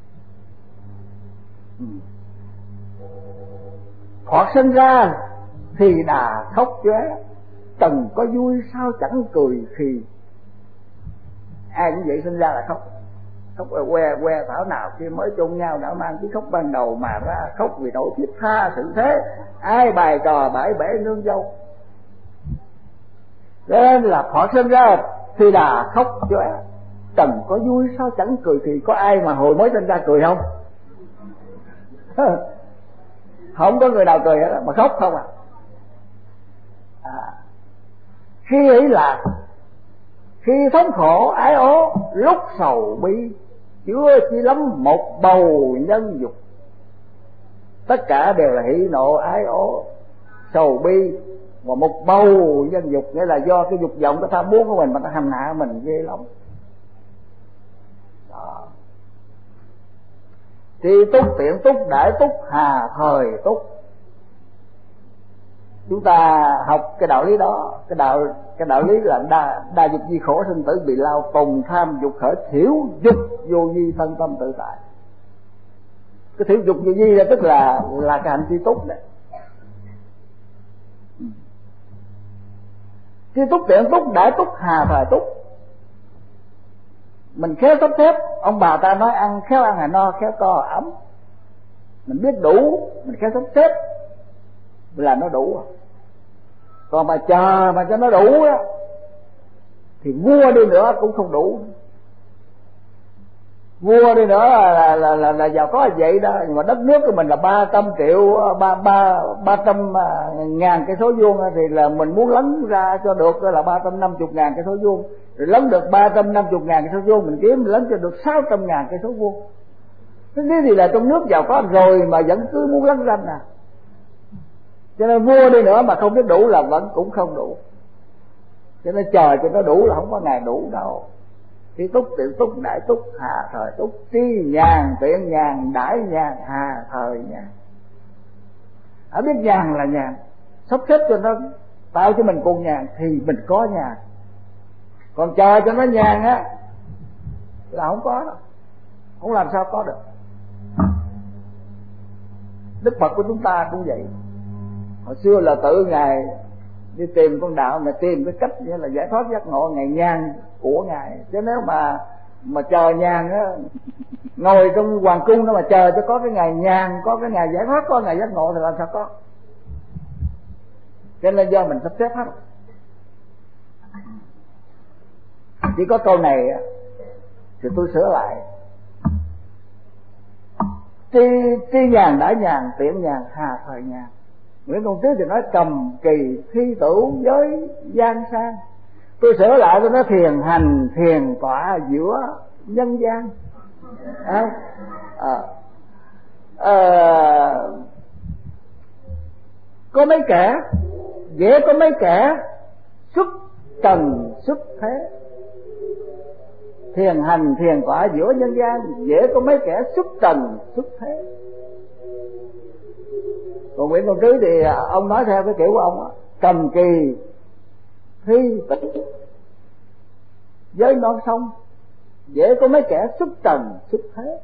Thoạt sinh ra thì đà khóc chóe, từng có vui sao chẳng cười khi. Ai cũng vậy, sinh ra là khóc, khóc là que que thảo nào khi mới chung nhau đã mang cái khóc ban đầu mà ra khóc vì nỗi thiết tha sự thế. Ai bài trò bãi bể nương dâu, nên là thoạt sinh ra thì đà khóc chóe, từng có vui sao chẳng cười thì. Có ai mà hồi mới sinh ra cười không? Không có người nào cười hết mà khóc không à. à khi ấy là khi thống khổ ái ố, lúc sầu bi chưa chi lắm một bầu nhân dục. Tất cả đều là hỉ nộ ái ố, sầu bi và một bầu nhân dục, nghĩa là do cái dục vọng, cái tham muốn của mình mà nó hành hạ mình ghê lắm. Đó. Tri túc tiện túc đại túc hà thời túc. Chúng ta học cái đạo lý đó, cái đạo cái đạo lý là đa đa dục di khổ sinh tử bị lao, tùng tham dục khởi, thiểu dục vô vi thân tâm tự tại. Cái thiểu dục vô vi là tức là là cái hạnh tri túc này. Tri túc tiện túc đại túc hà thời túc. Mình khéo sắp xếp, ông bà ta nói ăn khéo ăn là no, khéo co là ấm. Mình biết đủ, mình khéo sắp xếp là nó đủ. Còn mà chờ mà cho nó đủ á thì vua đi nữa cũng không đủ. Vua đi nữa là là là, là, là giàu có vậy đó, nhưng mà đất nước của mình là ba trăm triệu, ba ba ba trăm ngàn cây số vuông thì là mình muốn lấn ra cho được là ba trăm năm mươi ngàn cây số vuông, rồi lấn được ba trăm năm mươi ngàn cây số vuông mình kiếm mình lấn cho được sáu trăm ngàn cây số vuông. Thế thì là trong nước giàu có rồi mà vẫn cứ muốn lấn ranh à. Cho nên vua đi nữa mà không biết đủ là vẫn cũng không đủ. Cho nên chờ cho nó đủ là không có ngày đủ đâu. Tri túc tiện túc đại túc hà thời túc. Tri nhàn tiện nhàn đại nhàn hà thời nhàn. Ở biết nhàn là nhàn, sắp xếp cho nó tạo cho mình cùng nhàn thì mình có nhàn. Còn chờ cho nó nhàn á là không có đâu, không làm sao có được. Đức Phật của chúng ta cũng vậy. Hồi xưa là tự Ngài đi tìm con đạo, mà tìm cái cách như là giải thoát giác ngộ, Ngài nhàn của Ngài. Chứ nếu mà mà chờ nhàn á, ngồi trong hoàng cung đó mà chờ cho có cái ngày nhàn, có cái ngày giải thoát, có ngày giác ngộ thì làm sao có. Cho nên do mình sắp xếp hết. Chỉ có câu này á thì tôi sửa lại. Tri, tri nhàn đã nhàn, tiện nhàn hà thời nhàn. Nguyễn Công Trứ thì nói cầm kỳ thi tửu với gian sang. Tôi sửa lại tôi nói thiền hành thiền tọa giữa nhân gian. À, à, à, có mấy kẻ dễ, có mấy kẻ xuất trần xuất thế. Thiền hành thiền tọa giữa nhân gian, dễ có mấy kẻ xuất trần xuất thế. Còn Nguyễn Công Trứ thì ông nói theo cái kiểu của ông á, cầm kỳ thi tửu với non sông, dễ có mấy kẻ xuất trần xuất thế.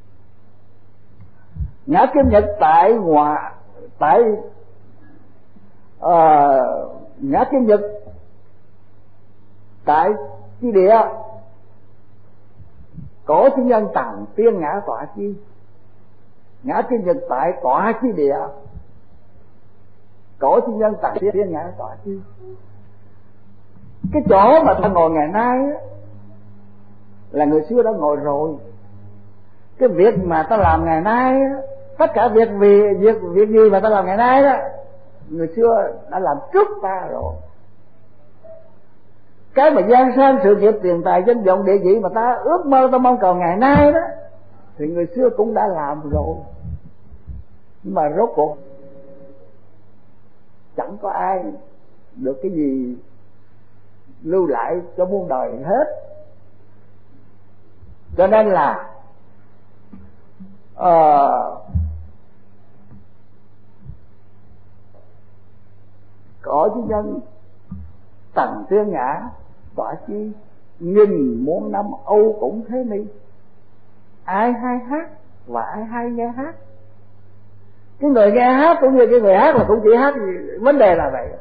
Ngã Kim Nhật tại ngoại tại uh, Ngã Kim Nhật tại chi địa, cổ chi nhân tầng tiên ngã tọa chi. Ngã Kim Nhật tại tọa chi địa, cổ chi nhân tầng tiên ngã tọa chi. Cái chỗ mà ta ngồi ngày nay á, là người xưa đã ngồi rồi. Cái việc mà ta làm ngày nay á, tất cả việc vì việc việc gì mà ta làm ngày nay đó, người xưa đã làm trước ta rồi. Cái mà gian sang sự nghiệp tiền tài danh vọng địa vị mà ta ước mơ ta mong cầu ngày nay đó, thì người xưa cũng đã làm rồi. Nhưng mà rốt cuộc chẳng có ai được cái gì lưu lại cho muôn đời hết. Cho nên là uh, có chứ nhân tầng thiên ngã tỏa chi, nghìn muôn năm âu cũng thế ni. Ai hay hát và ai hay nghe hát. Cái người nghe hát cũng như cái người hát là cũng chỉ hát gì. Vấn đề là vậy.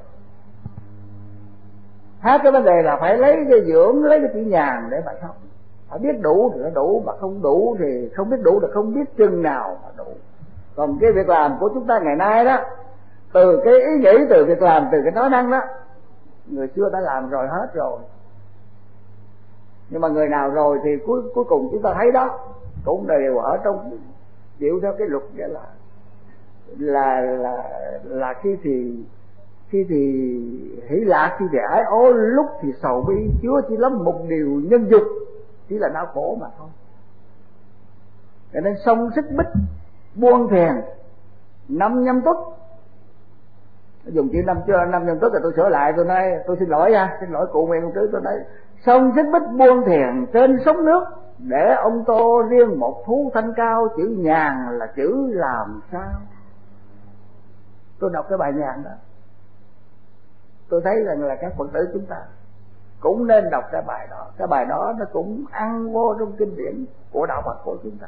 Hát cái vấn đề là phải lấy cái dưỡng, lấy cái chữ nhàn để mà không. Phải biết đủ thì nó đủ, mà không đủ thì không biết đủ, thì không biết chừng nào mà đủ. Còn cái việc làm của chúng ta ngày nay đó, từ cái ý nghĩ, từ việc làm, từ cái nói năng đó, người xưa đã làm rồi hết rồi. Nhưng mà người nào rồi thì cuối cuối cùng chúng ta thấy đó, cũng đều ở trong chịu theo cái luật nghĩa là là là là khi thì khi thì hỷ lạc, khi thì ái ố, lúc thì sầu bi, Chúa chỉ lắm một điều nhân dục, chỉ là đau khổ mà thôi. Cho nên sông xích bích buông thèn năm nhâm tuất, dùng chữ năm chưa năm nhâm tuất rồi tôi sửa lại, tôi nói tôi xin lỗi nha, xin lỗi cụ Nguyễn công tứ, tôi nói sông xích bích buông thèn trên sóng nước, để ông tô riêng một thú thanh cao, chữ nhàn là chữ làm sao. Tôi đọc cái bài nhàn đó, tôi thấy rằng là các Phật tử chúng ta cũng nên đọc cái bài đó. Cái bài đó nó cũng ăn vô trong kinh điển của đạo Phật của chúng ta.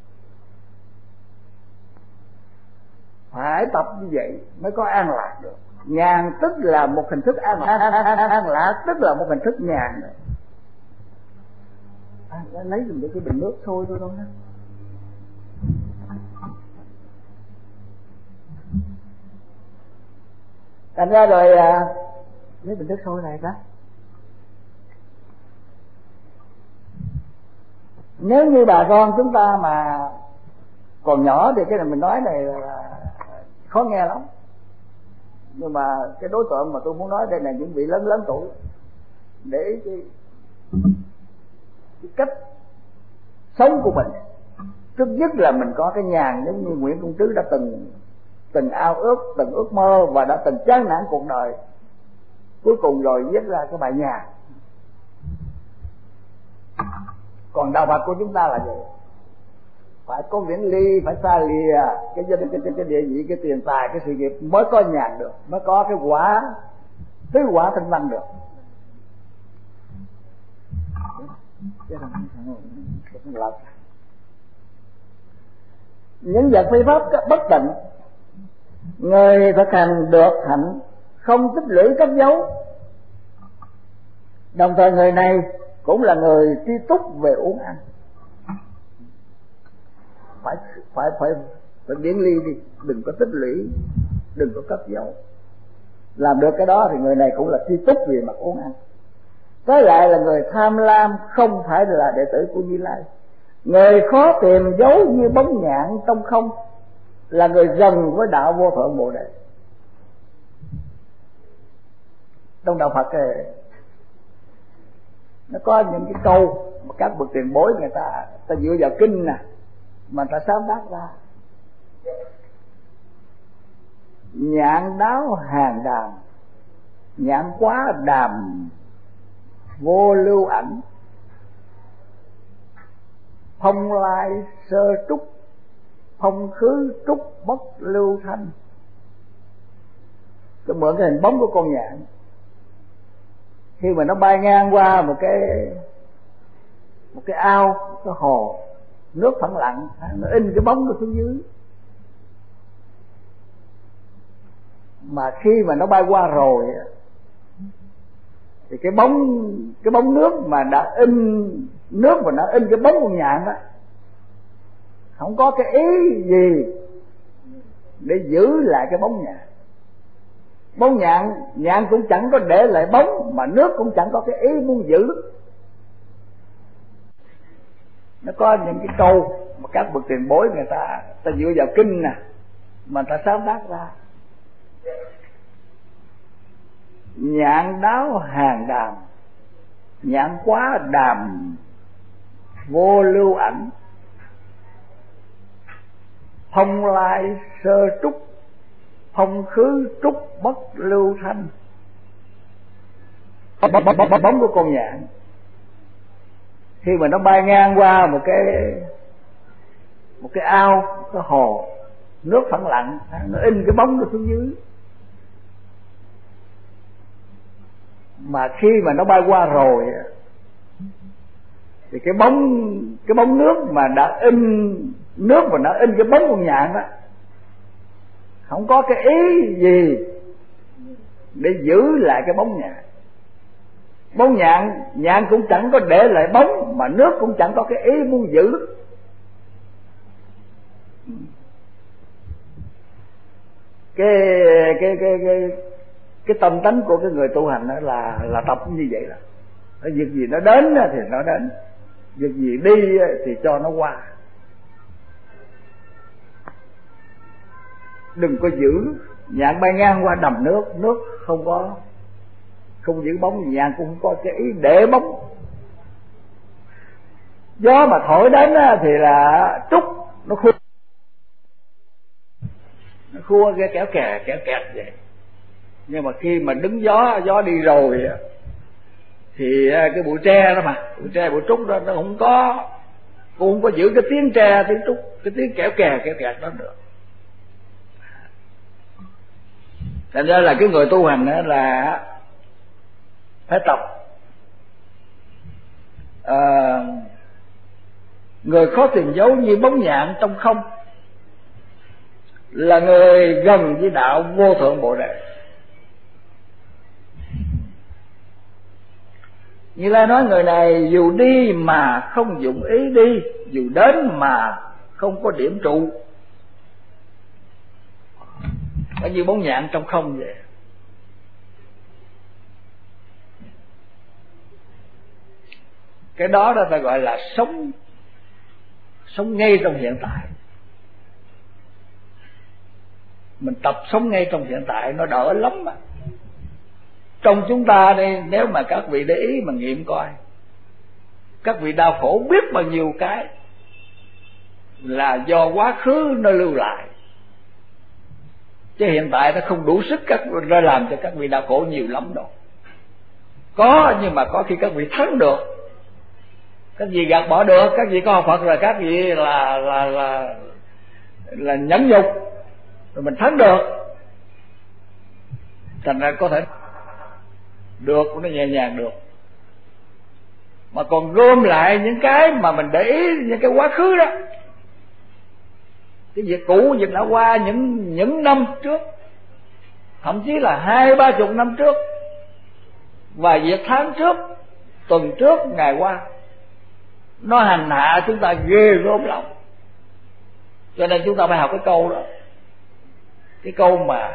Phải tập như vậy mới có an lạc được. Nhàn tức là một hình thức an lạc, an lạc tức là một hình thức nhàn. À, lấy dùng cái bình nước sôi thôi đâu ha. Thành ra rồi à, lấy bình nước sôi này đó. Nếu như bà con chúng ta mà còn nhỏ thì cái này mình nói này là khó nghe lắm. Nhưng mà cái đối tượng mà tôi muốn nói đây là những vị lớn lớn tuổi, để cái, cái cách sống của mình. Trước nhất là mình có cái nhàn, giống như Nguyễn Công Trứ đã từng từng ao ước, từng ước mơ và đã từng chán nản cuộc đời, cuối cùng rồi viết ra cái bài nhàn. Còn đạo Phật của chúng ta là gì? Phải có viễn ly, phải xa lìa cái cái, cái, cái, cái địa vị, cái tiền tài, cái sự nghiệp mới có nhàn được, mới có cái quả tứ quả thanh văn được. Những vật phi pháp bất tịnh, người thực hành được hạnh không tích lũy cất giấu. Đồng thời người này cũng là người tri túc về uống ăn. Phải phải phải phải điển ly đi, đừng có tích lũy, đừng có cất giấu. Làm được cái đó thì người này cũng là tri túc về mặt uống ăn. Tới lại là người tham lam, không phải là đệ tử của Như Lai. Người khó tìm dấu như bóng nhạn trong không, là người gần với đạo vô thượng Bồ Đề. Trong đạo Phật này, nó có những cái câu mà các bậc tiền bối người ta ta dựa vào kinh nè mà ta sáng tác ra. Nhạn đáo hàng đàm, nhạn quá đàm vô lưu ảnh, phong lai sơ trúc, phong khứ trúc bất lưu thanh. Tôi mượn cái hình bóng của con nhạn, khi mà nó bay ngang qua một cái một cái ao, một cái hồ nước phẳng lặng, nó in cái bóng nó xuống dưới. Mà khi mà nó bay qua rồi thì cái bóng cái bóng nước mà đã in nước và nó in cái bóng con nhạn đó, không có cái ý gì để giữ lại cái bóng nhạn. Bóng nhạn nhạn cũng chẳng có để lại bóng, mà nước cũng chẳng có cái ý muốn giữ. Nó có những cái câu mà các bậc tiền bối người ta ta dựa vào kinh nè mà ta sáng tác ra. Nhạn đáo hàng đàm, nhạn quá đàm vô lưu ảnh, phong lai sơ trúc, phong khứ trúc bất lưu thanh. Bóng của con nhạn khi mà nó bay ngang qua một cái một cái ao, một cái hồ nước phẳng lặng, nó in cái bóng nó xuống dưới. Mà khi mà nó bay qua rồi thì cái bóng cái bóng nước mà đã in nước mà nó in cái bóng con nhạn đó, không có cái ý gì để giữ lại cái bóng nhạn. Bóng nhạn nhạn cũng chẳng có để lại bóng, mà nước cũng chẳng có cái ý muốn giữ. Cái cái cái cái cái tâm tánh của cái người tu hành đó là là tập như vậy đó. Cái việc gì nó đến thì nó đến, việc gì đi thì cho nó qua. Đừng có giữ nhạn bay ngang qua đầm nước, nước không có không giữ bóng, nhạn cũng không có cái ý để bóng. Gió mà thổi đến thì là trúc nó khua, nó khua cái kéo kè kéo kẹt vậy. Nhưng mà khi mà đứng gió gió đi rồi thì cái bụi tre đó mà bụi tre bụi trúc đó nó không có cũng không có giữ cái tiếng tre tiếng trúc, cái tiếng kéo kè kéo kẹt đó được. Thành ra là cái người tu hành đó là phải tập. À, người khó tìm dấu như bóng nhạn trong không là người gần với đạo vô thượng Bồ Đề. Như Lai nói người này dù đi mà không dụng ý đi, dù đến mà không có điểm trụ, nó như bóng nhạn trong không vậy. Cái đó đó ta gọi là sống sống ngay trong hiện tại. Mình tập sống ngay trong hiện tại nó đỡ lắm mà. Trong chúng ta đây, nếu mà các vị để ý mà nghiệm coi, các vị đau khổ biết bao nhiêu cái là do quá khứ nó lưu lại, chứ hiện tại nó không đủ sức các ra làm cho các vị đau khổ nhiều lắm đâu. Có, nhưng mà có khi các vị thắng được, các vị gạt bỏ được, các vị có học Phật rồi, các vị là là là là nhẫn nhục rồi mình thắng được, thành ra có thể được, nó nhẹ nhàng được. Mà còn gom lại những cái mà mình để ý, những cái quá khứ đó, cái việc cũ, việc đã qua những những năm trước, thậm chí là hai ba chục năm trước, và việc tháng trước, tuần trước, ngày qua, nó hành hạ chúng ta ghê gớm lắm. Cho nên chúng ta phải học cái câu đó, cái câu mà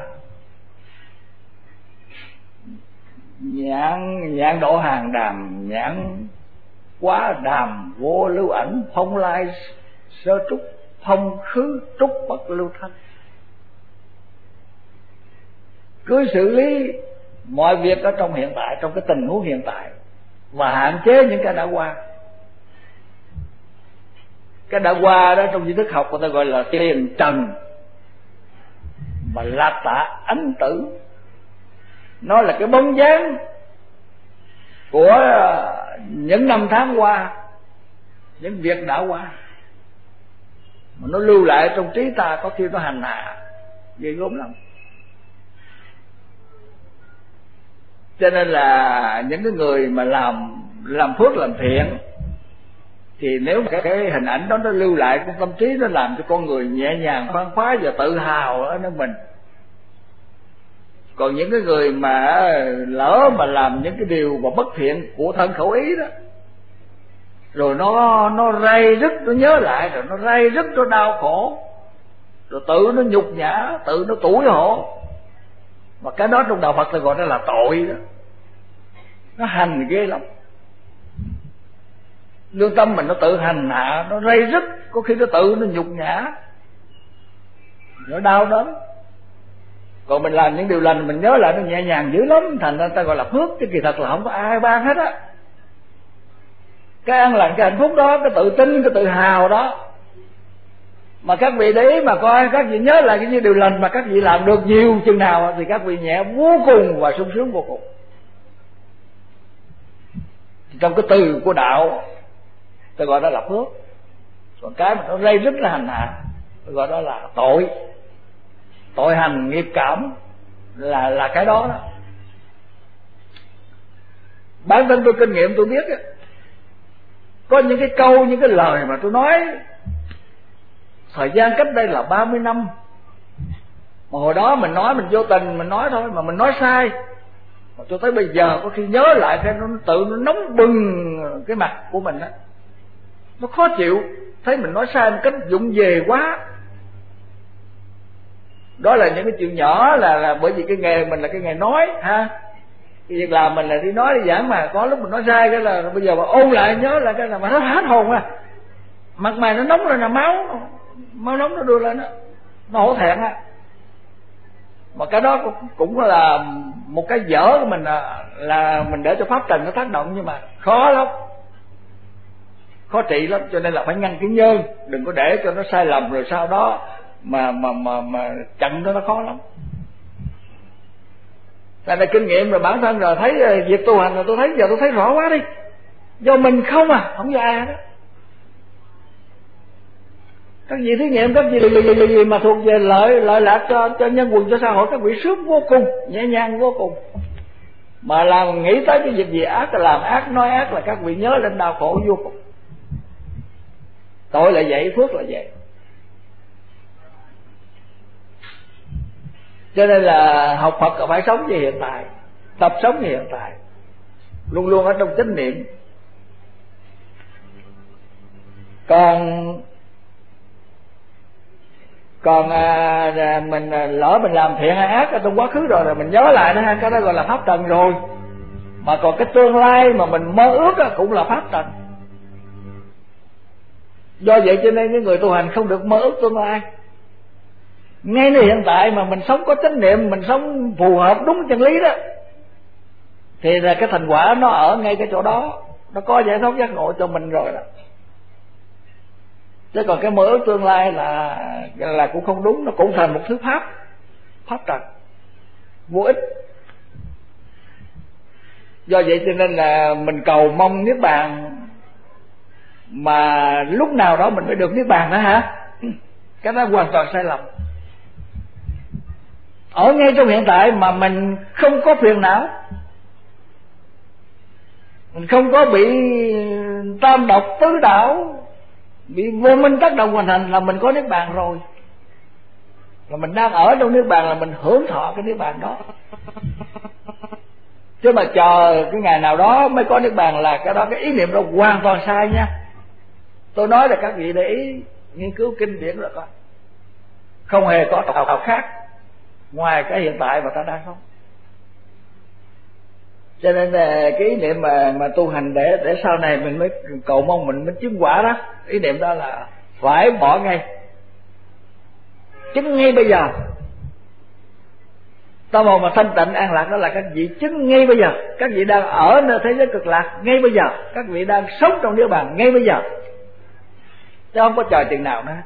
nhạn nhạn đổ hàng đàm, nhạn quá đàm vô lưu ảnh, phong lai sơ trúc, phong khứ trúc bất lưu thanh. Cứ xử lý mọi việc ở trong hiện tại, trong cái tình huống hiện tại, và hạn chế những cái đã qua. Cái đã qua đó trong di thức học người ta gọi là tiền trần, mà lạc tạ ánh tử, nó là cái bóng dáng của những năm tháng qua, những việc đã qua, mà nó lưu lại trong trí ta, có khi nó hành hạ ghê gớm lắm. Cho nên là những cái người mà làm làm phước làm thiện, thì nếu cái, cái hình ảnh đó nó lưu lại trong tâm trí, nó làm cho con người nhẹ nhàng khoan khoái và tự hào ở nơi mình. Còn những cái người mà lỡ mà làm những cái điều mà bất thiện của thân khẩu ý đó, rồi nó nó ray rứt, nó nhớ lại rồi nó ray rứt, nó đau khổ, rồi tự nó nhục nhã, tự nó tủi hổ, mà cái đó trong đạo Phật ta gọi nó là tội đó, nó hành ghê lắm. Lương tâm mình nó tự hành hạ, nó rây rứt, có khi nó tự nó nhục nhã, nó đau đớn. Còn mình làm những điều lành mình nhớ lại nó nhẹ nhàng dữ lắm, thành ra ta gọi là phước, chứ kỳ thật là không có ai ban hết á. Cái an lành, cái hạnh phúc đó, cái tự tin, cái tự hào đó, mà các vị để ý mà coi, các vị nhớ lại những điều lành mà các vị làm được nhiều chừng nào thì các vị nhẹ vô cùng và sung sướng vô cùng. Trong cái từ của đạo tôi gọi đó là phước. Còn cái mà nó rây rứt là hành hạ, tôi gọi đó là tội. Tội hành nghiệp cảm là là cái đó đó. Bản thân tôi kinh nghiệm tôi biết á, có những cái câu, những cái lời mà tôi nói thời gian cách đây là ba mươi năm, mà hồi đó mình nói mình vô tình mình nói thôi, mà mình nói sai, mà tôi thấy bây giờ có khi nhớ lại cái nó tự nó nóng bừng cái mặt của mình á, nó khó chịu, thấy mình nói sai một cách vụng về quá. Đó là những cái chuyện nhỏ, là là bởi vì cái nghề mình là cái nghề nói ha, cái việc làm mình là đi nói đi giảng, mà có lúc mình nói sai cái là bây giờ mà ôn lại nhớ lại cái là mà nó hết hồn à, mặt mày nó nóng lên, là máu máu nóng nó đưa lên đó, nó hổ thẹn á. Mà cái đó cũng, cũng là một cái dở của mình, là, là mình để cho pháp trần nó tác động, nhưng mà khó lắm, khó trị lắm. Cho nên là phải ngăn cái nhơn, đừng có để cho nó sai lầm rồi sau đó mà mà mà mà chặn nó nó khó lắm. Tại là kinh nghiệm rồi, bản thân rồi thấy việc tu hành rồi, tôi thấy giờ tôi thấy rõ quá đi, do mình không à, không do ai hết đó. Các vị thí nghiệm, các vị gì mà thuộc về lợi lợi lạc cho cho nhân quần, cho xã hội, các vị sướng vô cùng, nhẹ nhàng vô cùng. Mà làm nghĩ tới cái việc gì ác là làm ác, nói ác là các vị nhớ lên đau khổ vô cùng. Tội là vậy, phước là vậy. Cho nên là học Phật phải sống như hiện tại, tập sống như hiện tại, luôn luôn ở trong chánh niệm. Còn còn à, mình lỡ mình làm thiện hay ác ở trong quá khứ rồi, rồi mình nhớ lại đó ha, cái đó gọi là pháp trần rồi. Mà còn cái tương lai mà mình mơ ước đó, cũng là pháp trần. Do vậy cho nên cái người tu hành không được mơ ước tương lai. Ngay nơi hiện tại mà mình sống có chánh niệm, mình sống phù hợp đúng chân lý đó, thì là cái thành quả nó ở ngay cái chỗ đó, nó có giải thoát giác ngộ cho mình rồi đó. Chứ còn cái mơ ước tương lai là là cũng không đúng, nó cũng thành một thứ pháp pháp trần vô ích. Do vậy cho nên là mình cầu mong niết bàn, mà lúc nào đó mình mới được niết bàn đó hả? Cái đó hoàn toàn sai lầm. Ở ngay trong hiện tại mà mình không có phiền não, mình không có bị tam độc tứ đảo, bị vô minh tác động hoàn thành, là mình có niết bàn rồi. Là mình đang ở trong niết bàn, là mình hưởng thọ cái niết bàn đó. Chứ mà chờ cái ngày nào đó mới có niết bàn là cái đó, cái ý niệm đó hoàn toàn sai nha. Tôi nói là các vị để ý nghiên cứu kinh điển rồi coi, không hề có tàu nào khác ngoài cái hiện tại mà ta đang không. Cho nên là cái ý niệm mà mà tu hành để để sau này mình mới cầu mong mình mới chứng quả đó, ý niệm đó là phải bỏ ngay, chứng ngay bây giờ. Tâm hồn mà thanh tịnh an lạc đó là các vị chứng ngay bây giờ. Các vị đang ở nơi thế giới cực lạc ngay bây giờ, các vị đang sống trong niết bàn ngay bây giờ, chứ không có chờ chừng nào nữa.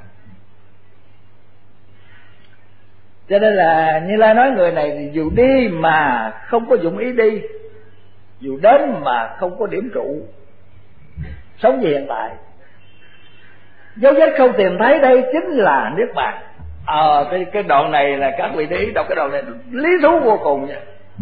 Cho nên là Như Lai nói người này thì dù đi mà không có dụng ý đi, dù đến mà không có điểm trụ, sống về hiện tại. Dấu vết không tìm thấy đây chính là niết bàn. Ờ à, cái, cái đoạn này là các vị để ý đọc cái đoạn này lý thú vô cùng nha.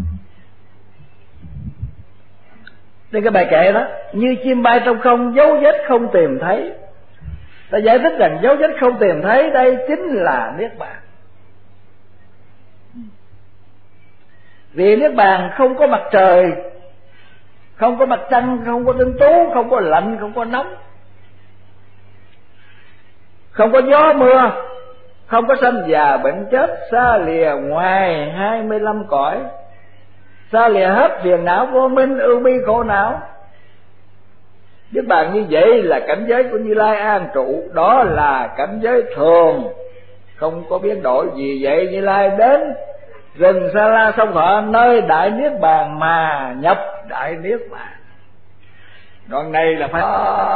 Trên cái bài kệ đó, như chim bay trong không, dấu vết không tìm thấy. Ta giải thích rằng dấu vết không tìm thấy đây chính là niết bàn. Vì niết bàn không có mặt trời, không có mặt trăng, không có tinh tú, không có lạnh, không có nóng, không có gió mưa, không có sanh già bệnh chết, xa lìa ngoài hai mươi lăm cõi, xa lìa hết phiền não vô minh ưu bi khổ não. Niết bàn như vậy là cảnh giới của Như Lai an trụ, đó là cảnh giới thường, không có biến đổi. Vì vậy Như Lai đến rừng Sa La Sông Thọ, nơi đại niết bàn mà nhập đại niết bàn. Đoạn này là phải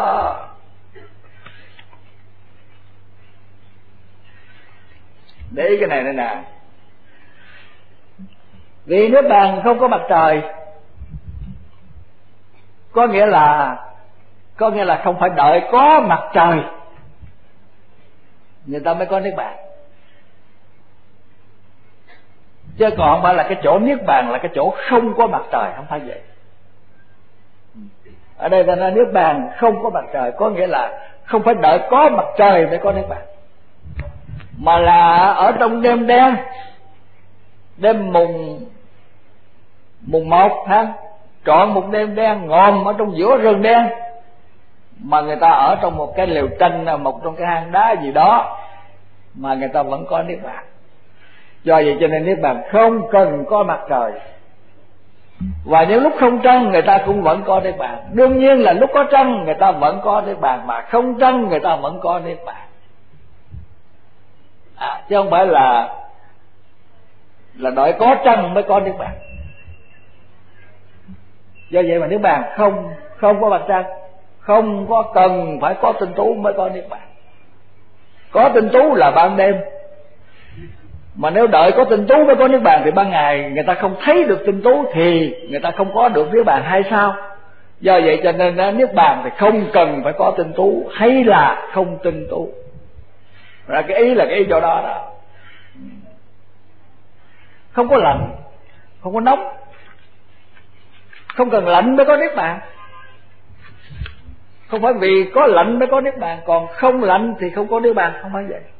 để ý cái này nữa nè. Vì niết bàn không có mặt trời, có nghĩa là có nghĩa là không phải đợi có mặt trời người ta mới có niết bàn, chứ còn không phải là cái chỗ niết bàn là cái chỗ không có mặt trời, không phải vậy. Ở đây ta nói niết bàn không có mặt trời, có nghĩa là không phải đợi có mặt trời mới có niết bàn, mà là ở trong đêm đen, đêm mùng mùng một tháng, trọn một đêm đen ngòm ở trong giữa rừng đen, mà người ta ở trong một cái lều tranh, một trong cái hang đá gì đó, mà người ta vẫn có niết bàn. Do vậy cho nên niết bàn không cần có mặt trời. Và những lúc không trăng người ta cũng vẫn có niết bàn. Đương nhiên là lúc có trăng người ta vẫn có niết bàn, mà không trăng người ta vẫn có niết bàn. À, chứ không phải là là đợi có trăng mới có niết bàn. Do vậy mà niết bàn không không có mặt trăng, không có cần phải có tinh tú mới có niết bàn. Có tinh tú là ban đêm, mà nếu đợi có tinh tú mới có niết bàn thì ban ngày người ta không thấy được tinh tú thì người ta không có được niết bàn hay sao? Do vậy cho nên niết bàn thì không cần phải có tinh tú hay là không tinh tú. Rồi cái ý là cái ý chỗ đó đó. Không có lạnh, không có nóng, không cần lạnh mới có niết bàn. Không phải vì có lạnh mới có niết bàn, còn không lạnh thì không có niết bàn, không phải vậy.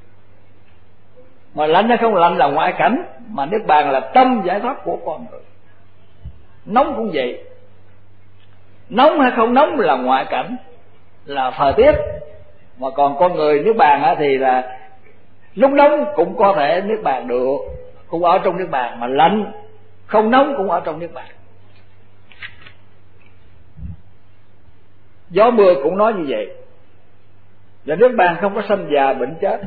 Mà lạnh hay không lạnh là ngoại cảnh, mà niết bàn là tâm giải thoát của con người. Nóng cũng vậy, nóng hay không nóng là ngoại cảnh, là thời tiết. Mà còn con người niết bàn thì là lúc nóng cũng có thể niết bàn được, cũng ở trong niết bàn, mà lạnh không nóng cũng ở trong niết bàn. Gió mưa cũng nói như vậy. Và niết bàn không có sanh già bệnh chết.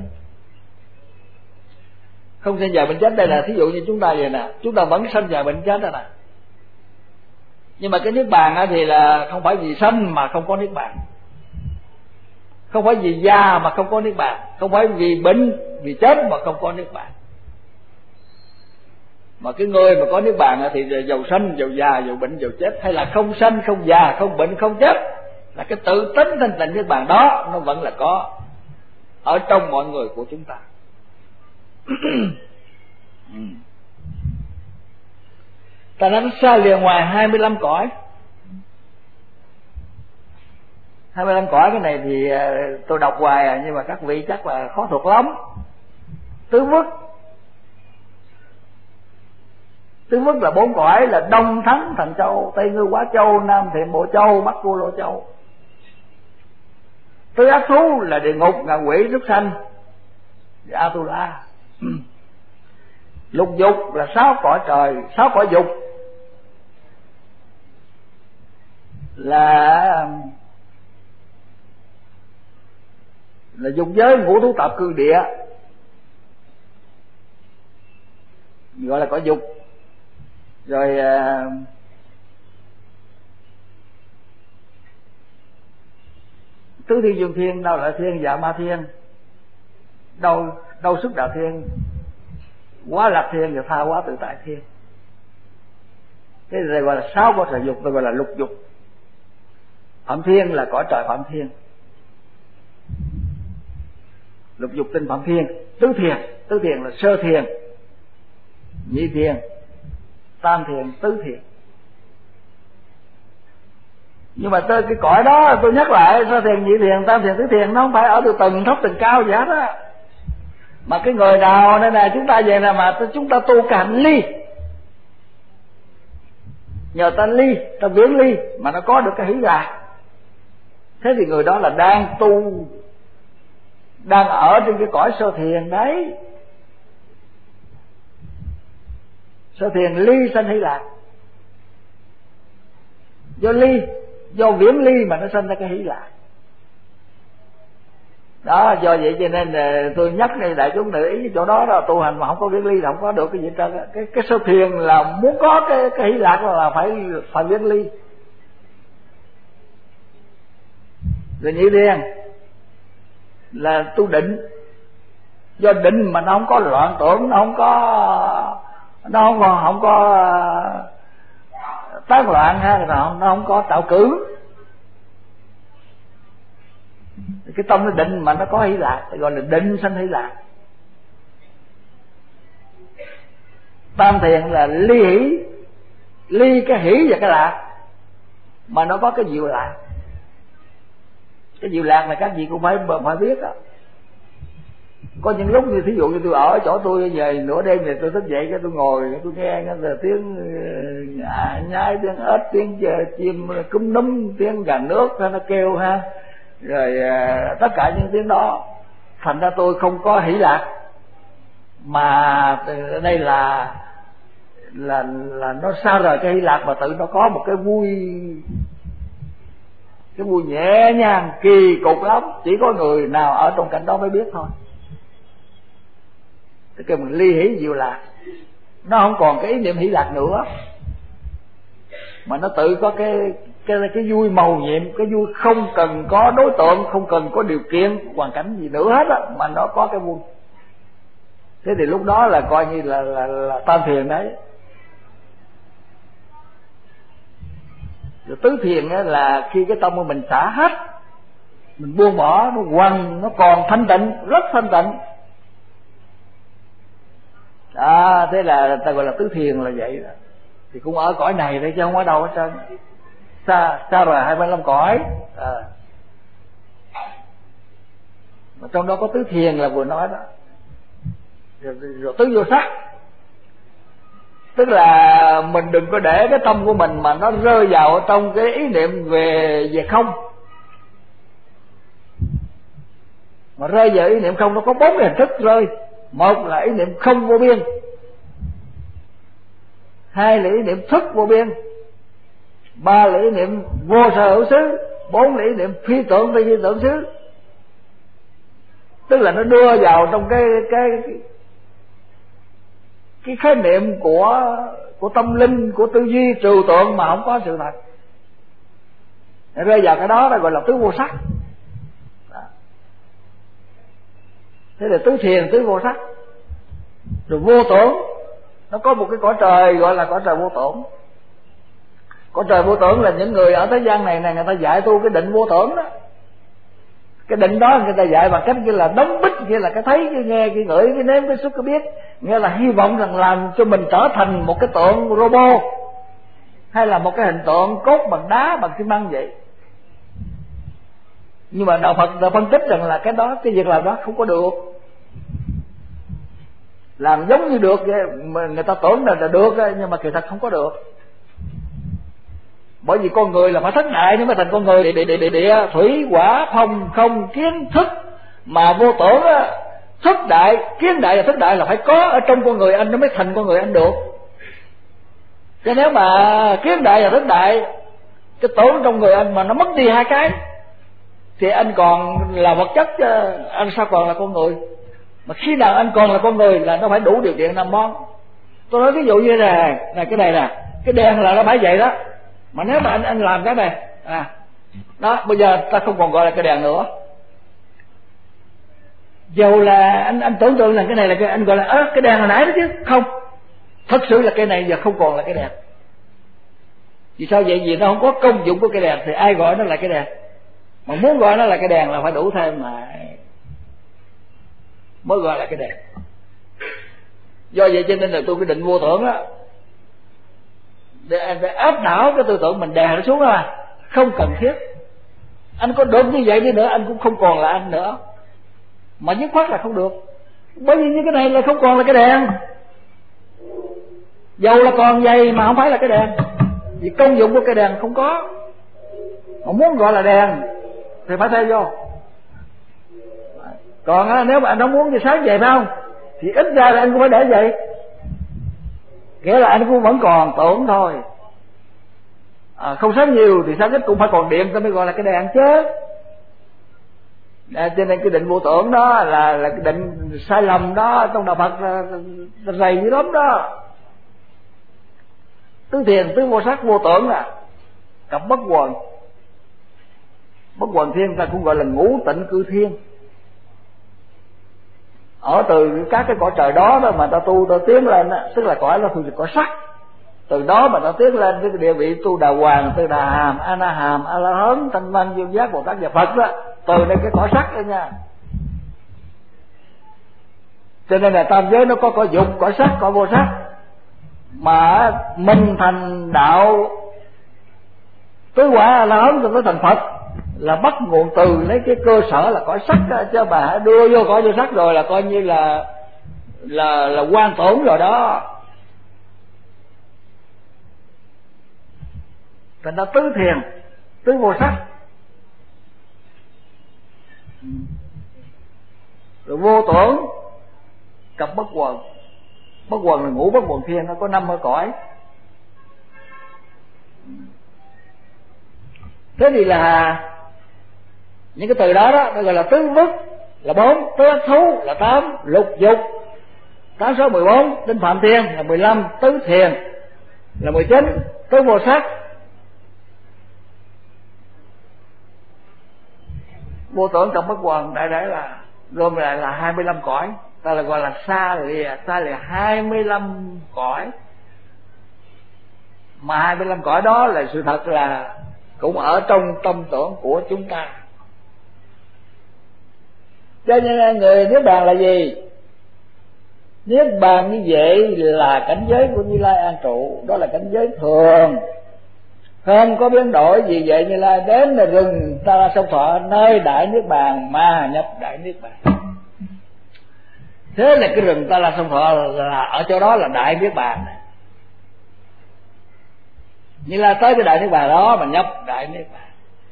Không sanh già bệnh chết, đây là thí dụ như chúng ta vậy nè, chúng ta vẫn sanh già bệnh chết đó nè. Nhưng mà cái niết bàn thì là không phải vì sanh mà không có niết bàn, không phải vì già mà không có niết bàn, không phải vì bệnh vì chết mà không có niết bàn. Mà cái người mà có niết bàn thì giàu sanh giàu già giàu bệnh giàu chết, hay là không sanh không già không bệnh không chết, là cái tự tính thanh tịnh niết bàn đó nó vẫn là có ở trong mọi người của chúng ta. Ta nói xa lìa ngoài hai mươi lăm cõi. Hai mươi lăm cõi cái này thì tôi đọc hoài à, nhưng mà các vị chắc là khó thuộc lắm. Tứ vức, tứ vức là bốn cõi, là Đông Thắng Thần Châu, Tây Ngư Quá Châu, Nam Thiện Bộ Châu, Bắc Cù Lô Châu. Tứ ác thú là địa ngục, ngạ quỷ, súc sanh, A-tu-la. Lục dục là sáu cõi trời, sáu cõi dục là là dục giới, ngũ thú tạp cư địa, gọi là cõi dục. Rồi à, tứ thiên dương thiên, đâu là thiên, dạ ma thiên, đâu đâu xuất đạo thiên, quá lạc thiên và tha quá tự tại thiên. Cái này gọi là sáu cõi trời dục, tôi gọi là lục dục. Phạm thiên là cõi trời Phạm thiên, lục dục tinh Phạm thiên. Tứ thiền, tứ thiền là sơ thiền, nhị thiền, tam thiền, tứ thiền. Nhưng mà tôi, cái cõi đó tôi nhắc lại, sơ thiền, nhị thiền, tam thiền, tứ thiền, nó không phải ở từ tầng thấp tầng cao gì hết á. Mà cái người nào đây này, chúng ta về này mà chúng ta tu cái hạnh ly, nhờ ta ly, ta viễn ly mà nó có được cái hỷ lạc, thế thì người đó là đang tu, đang ở trên cái cõi sơ thiền đấy. Sơ thiền ly sanh hỷ lạc. Do ly do viễn ly mà nó sinh ra cái hỷ lạc. Đó, do vậy cho nên tôi nhắc này đại chúng để ý chỗ đó, đó tu hành mà không có viễn ly là không có được cái gì hết trơn. Cái cái sơ thiền là muốn có cái cái hỷ lạc là phải phải viễn ly. Rồi nhị thiền là tu định, do định mà nó không có loạn tưởng, nó không có nó không có, không có tán loạn ha, nó không có tạo cử. Cái tâm nó định mà nó có hỷ lạc gọi là định sanh hỷ lạc. Tam thiền là ly hỷ, ly cái hỷ và cái lạc mà nó có cái diệu lạc. Cái diệu lạc là các vị cũng phải phải biết đó. Có những lúc như thí dụ như tôi ở chỗ tôi về nửa đêm thì tôi thức dậy cái tôi ngồi tôi nghe cái tiếng nhái, tiếng ếch, tiếng chim cúm núm, tiếng gà nước nó kêu ha, rồi tất cả những tiếng đó, thành ra tôi không có hỷ lạc, mà ở đây là là là nó xa rời cái hỷ lạc mà tự nó có một cái vui, cái vui nhẹ nhàng kỳ cục lắm, chỉ có người nào ở trong cảnh đó mới biết thôi. Cái kêu mình ly hỷ diệu lạc, nó không còn cái ý niệm hỷ lạc nữa, mà nó tự có cái cái cái vui màu nhiệm, cái vui không cần có đối tượng, không cần có điều kiện hoàn cảnh gì nữa hết á, mà nó có cái vui. Thế thì lúc đó là coi như là là, là tam thiền đấy. Rồi tứ thiền là khi cái tâm của mình xả hết, mình buông bỏ, nó quằn, nó còn thanh tịnh, rất thanh tịnh. À, thế là ta gọi là tứ thiền là vậy đó. Thì cũng ở cõi này thôi chứ không ở đâu hết trơn, xa xa rồi hai mươi lăm cõi. À. Mà trong đó có tứ thiền là vừa nói đó. Rồi, rồi tứ vô sắc, tức là mình đừng có để cái tâm của mình mà nó rơi vào trong cái ý niệm về về không. Mà rơi vào ý niệm không nó có bốn hình thức rơi. Một là ý niệm không vô biên, hai là ý niệm thức vô biên, ba là ý niệm vô sở hữu xứ, bốn là ý niệm phi tưởng phi tưởng xứ. Tức là nó đưa vào trong cái cái cái khái niệm của của tâm linh, của tư duy trừu tượng mà không có sự thật. Rơi vào cái đó là gọi là tứ vô sắc. Thế là tứ thiền, tứ vô sắc. Rồi vô tưởng, nó có một cái cõi trời gọi là cõi trời vô tưởng. Cõi trời vô tưởng là những người ở thế gian này này người ta dạy tu cái định vô tưởng đó. Cái định đó người ta dạy bằng cách như là đóng bích, như là cái thấy, cái nghe, cái ngửi, cái nếm, cái xúc, cái biết. Nghĩa là hy vọng rằng làm cho mình trở thành một cái tượng robot, hay là một cái hình tượng cốt bằng đá, bằng xi măng vậy. Nhưng mà đạo Phật đã phân tích rằng là cái đó, cái việc làm đó không có được. Làm giống như được vậy, mà người ta tưởng là, là được nhưng mà kỳ thật không có được. Bởi vì con người là phải thất đại nếu mới thành con người. Địa, địa, địa, địa, địa thủy hỏa phong không kiến thức, mà vô tưởng á, thất đại, kiến đại và thất đại là phải có ở trong con người anh nó mới thành con người anh được. Chứ nếu mà kiến đại và thất đại, cái tưởng trong người anh mà nó mất đi hai cái thì anh còn là vật chất, anh sao còn là con người. Mà khi nào anh còn là con người là nó phải đủ điều kiện năm món. Tôi nói ví dụ như này, này cái này nè, cái đèn là nó phải vậy đó. Mà nếu mà anh anh làm cái này, à, đó, bây giờ ta không còn gọi là cái đèn nữa. Dầu là anh anh tưởng tượng là cái này là cái, anh gọi là ớ cái đèn hồi nãy đó chứ không. Thật sự là cái này giờ không còn là cái đèn. Vì sao vậy? Vì nó không có công dụng của cái đèn thì ai gọi nó là cái đèn. Mà muốn gọi nó là cái đèn là phải đủ thêm mà mới gọi là cái đèn. Do vậy cho nên là tôi quyết định vô tưởng đó, để anh phải áp đảo cái tư tưởng mình, đè nó xuống là không cần thiết. Anh có được như vậy đi nữa anh cũng không còn là anh nữa, mà dứt khoát là không được. Bởi vì như cái này là không còn là cái đèn. Dầu là còn vậy mà không phải là cái đèn, vì công dụng của cái đèn không có. Mà muốn gọi là đèn thì phải thay vô. Còn á, nếu mà anh không muốn thì sáng vậy phải không, thì ít ra là anh cũng phải để vậy. Nghĩa là anh cũng vẫn còn tưởng thôi. à, không sáng nhiều thì sáng ít cũng phải còn điện ta mới gọi là cái đèn chứ. À, cho nên cái định vô tưởng đó là là cái định sai lầm đó, trong đạo Phật là, là dày dữ lắm đó. Tứ thiền tứ vô sắc vô tưởng là cặp bất quần. Bất quần thiên ta cũng gọi là ngũ tịnh cư thiên. Ở từ các cái cõi trời đó đó mà ta tu ta tiến lên đó, tức là cõi nó thuộc về cõi sắc. Từ đó mà ta tiến lên với cái địa vị tu đà hoàng, tư đà hàm, a na hàm, a la hán, thanh văn, dương giác, bồ tát và Phật đó, từ đây cái cõi sắc đó nha. Cho nên là tam giới nó có cõi dục, cõi sắc, cõi vô sắc. Mà mình thành đạo tứ quả a la hán rồi mới thành Phật là bắt nguồn từ lấy cái cơ sở là cõi sắc đó, chứ bà đưa vô cõi vô sắc rồi là coi như là là là quan tổn rồi đó. Thành ra tứ thiền tứ vô sắc, rồi vô tưởng cặp bất quần. Bất quần là ngũ bất quần thiên, nó có năm ở cõi. Thế thì là những cái từ đó đó nó gọi là tứ mức là bốn, tứ ác thú là tám, lục dục tám số mười bốn, tinh phạm thiên là mười lăm, tứ thiền là mười chín, tứ vô sắc. Vô tưởng cộng bất quần đại để là gồm lại là hai mươi lăm cõi, ta là gọi là xa lìa, xa lìa hai mươi lăm cõi. Mà hai mươi lăm cõi đó là sự thật là cũng ở trong tâm tưởng của chúng ta. Cho nên người Niết Bàn là gì? Niết Bàn như vậy là cảnh giới của Như Lai an trụ, đó là cảnh giới thường, không có biến đổi. Vì vậy Như Lai đến là rừng Ta La Sông Thọ, nơi đại Niết Bàn mà nhập đại Niết Bàn. Thế là cái rừng Ta La Sông Thọ là ở chỗ đó là đại Niết Bàn. Như Lai tới cái đại Niết Bàn đó mà nhập đại Niết Bàn.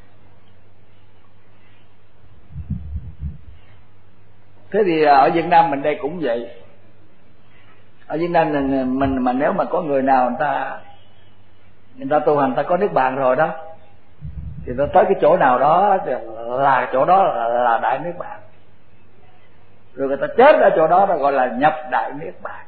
Thế thì ở Việt Nam mình đây cũng vậy. Ở Việt Nam mình, mình mà nếu mà có người nào người ta người ta tu hành ta có Niết Bàn rồi đó, thì ta tới cái chỗ nào đó là chỗ đó là, là đại Niết Bàn. Rồi người ta chết ở chỗ đó, đó gọi là nhập đại Niết Bàn.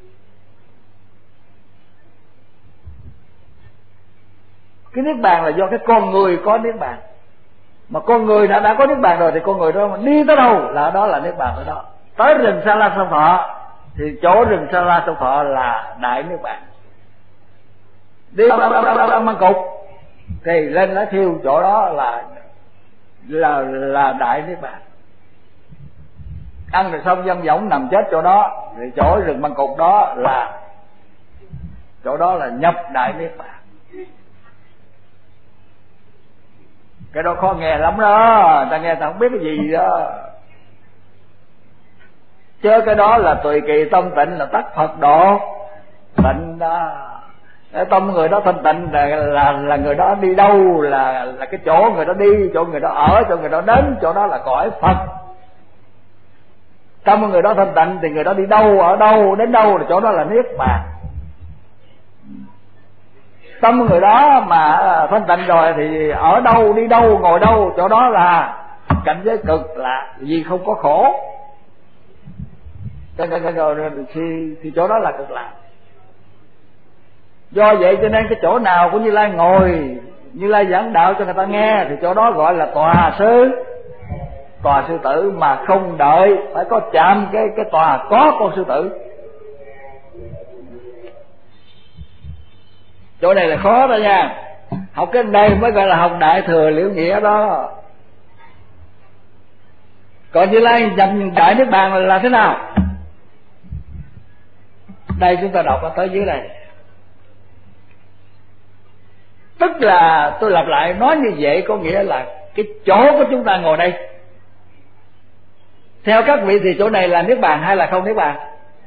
Cái Niết Bàn là do cái con người có Niết Bàn. Mà con người đã đã có Niết Bàn rồi thì con người đó mà đi tới đâu là đó là Niết Bàn ở đó. Tới rừng Sa La Sông Thọ thì chỗ rừng Sa La Sông Thọ là đại Niết Bàn. Đi ăn măng cục thì lên lá thiêu, chỗ đó là là là đại Niết Bàn. Ăn rồi xong dân võng nằm chết chỗ đó, thì chỗ rừng măng cục đó là chỗ đó là nhập đại Niết Bàn. Cái đó khó nghe lắm đó, ta nghe ta không biết cái gì đó. Chứ cái đó là tùy kỳ tâm tịnh là tắc Phật độ tịnh đó. Cái tâm người đó thanh tịnh là, là là người đó đi đâu là là cái chỗ người đó đi, chỗ người đó ở, chỗ người đó đến, chỗ đó là cõi Phật. Tâm người đó thanh tịnh thì người đó đi đâu, ở đâu, đến đâu là chỗ đó là Niết Bàn. Tâm người đó mà thanh tịnh rồi thì ở đâu, đi đâu, ngồi đâu, chỗ đó là cảnh giới cực lạc, vì không có khổ. Thì, thì chỗ đó là cực lạc. Do vậy cho nên cái chỗ nào của Như Lai ngồi, Như Lai giảng đạo cho người ta nghe, thì chỗ đó gọi là tòa sư, tòa sư tử, mà không đợi phải có chạm cái cái tòa có con sư tử. Chỗ này là khó đó nha. Học cái đây mới gọi là học đại thừa liễu nghĩa đó. Còn Như Lai nhập đại Niết Bàn là thế nào? Đây chúng ta đọc tới dưới này. Tức là tôi lặp lại nói như vậy có nghĩa là cái chỗ của chúng ta ngồi đây, theo các vị thì chỗ này là Niết Bàn hay là không Niết Bàn?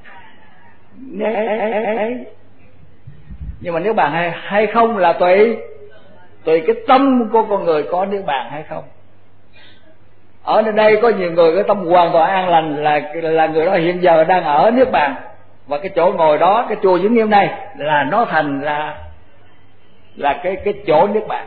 Nhưng mà Niết Bàn hay, hay không là tùy tùy cái tâm của con người có Niết Bàn hay không. Ở nơi đây có nhiều người cái tâm hoàn toàn an lành, là là người đó hiện giờ đang ở Niết Bàn. Và cái chỗ ngồi đó, cái chùa Vĩnh Nghiêm này là nó thành là là cái cái chỗ niết bàn.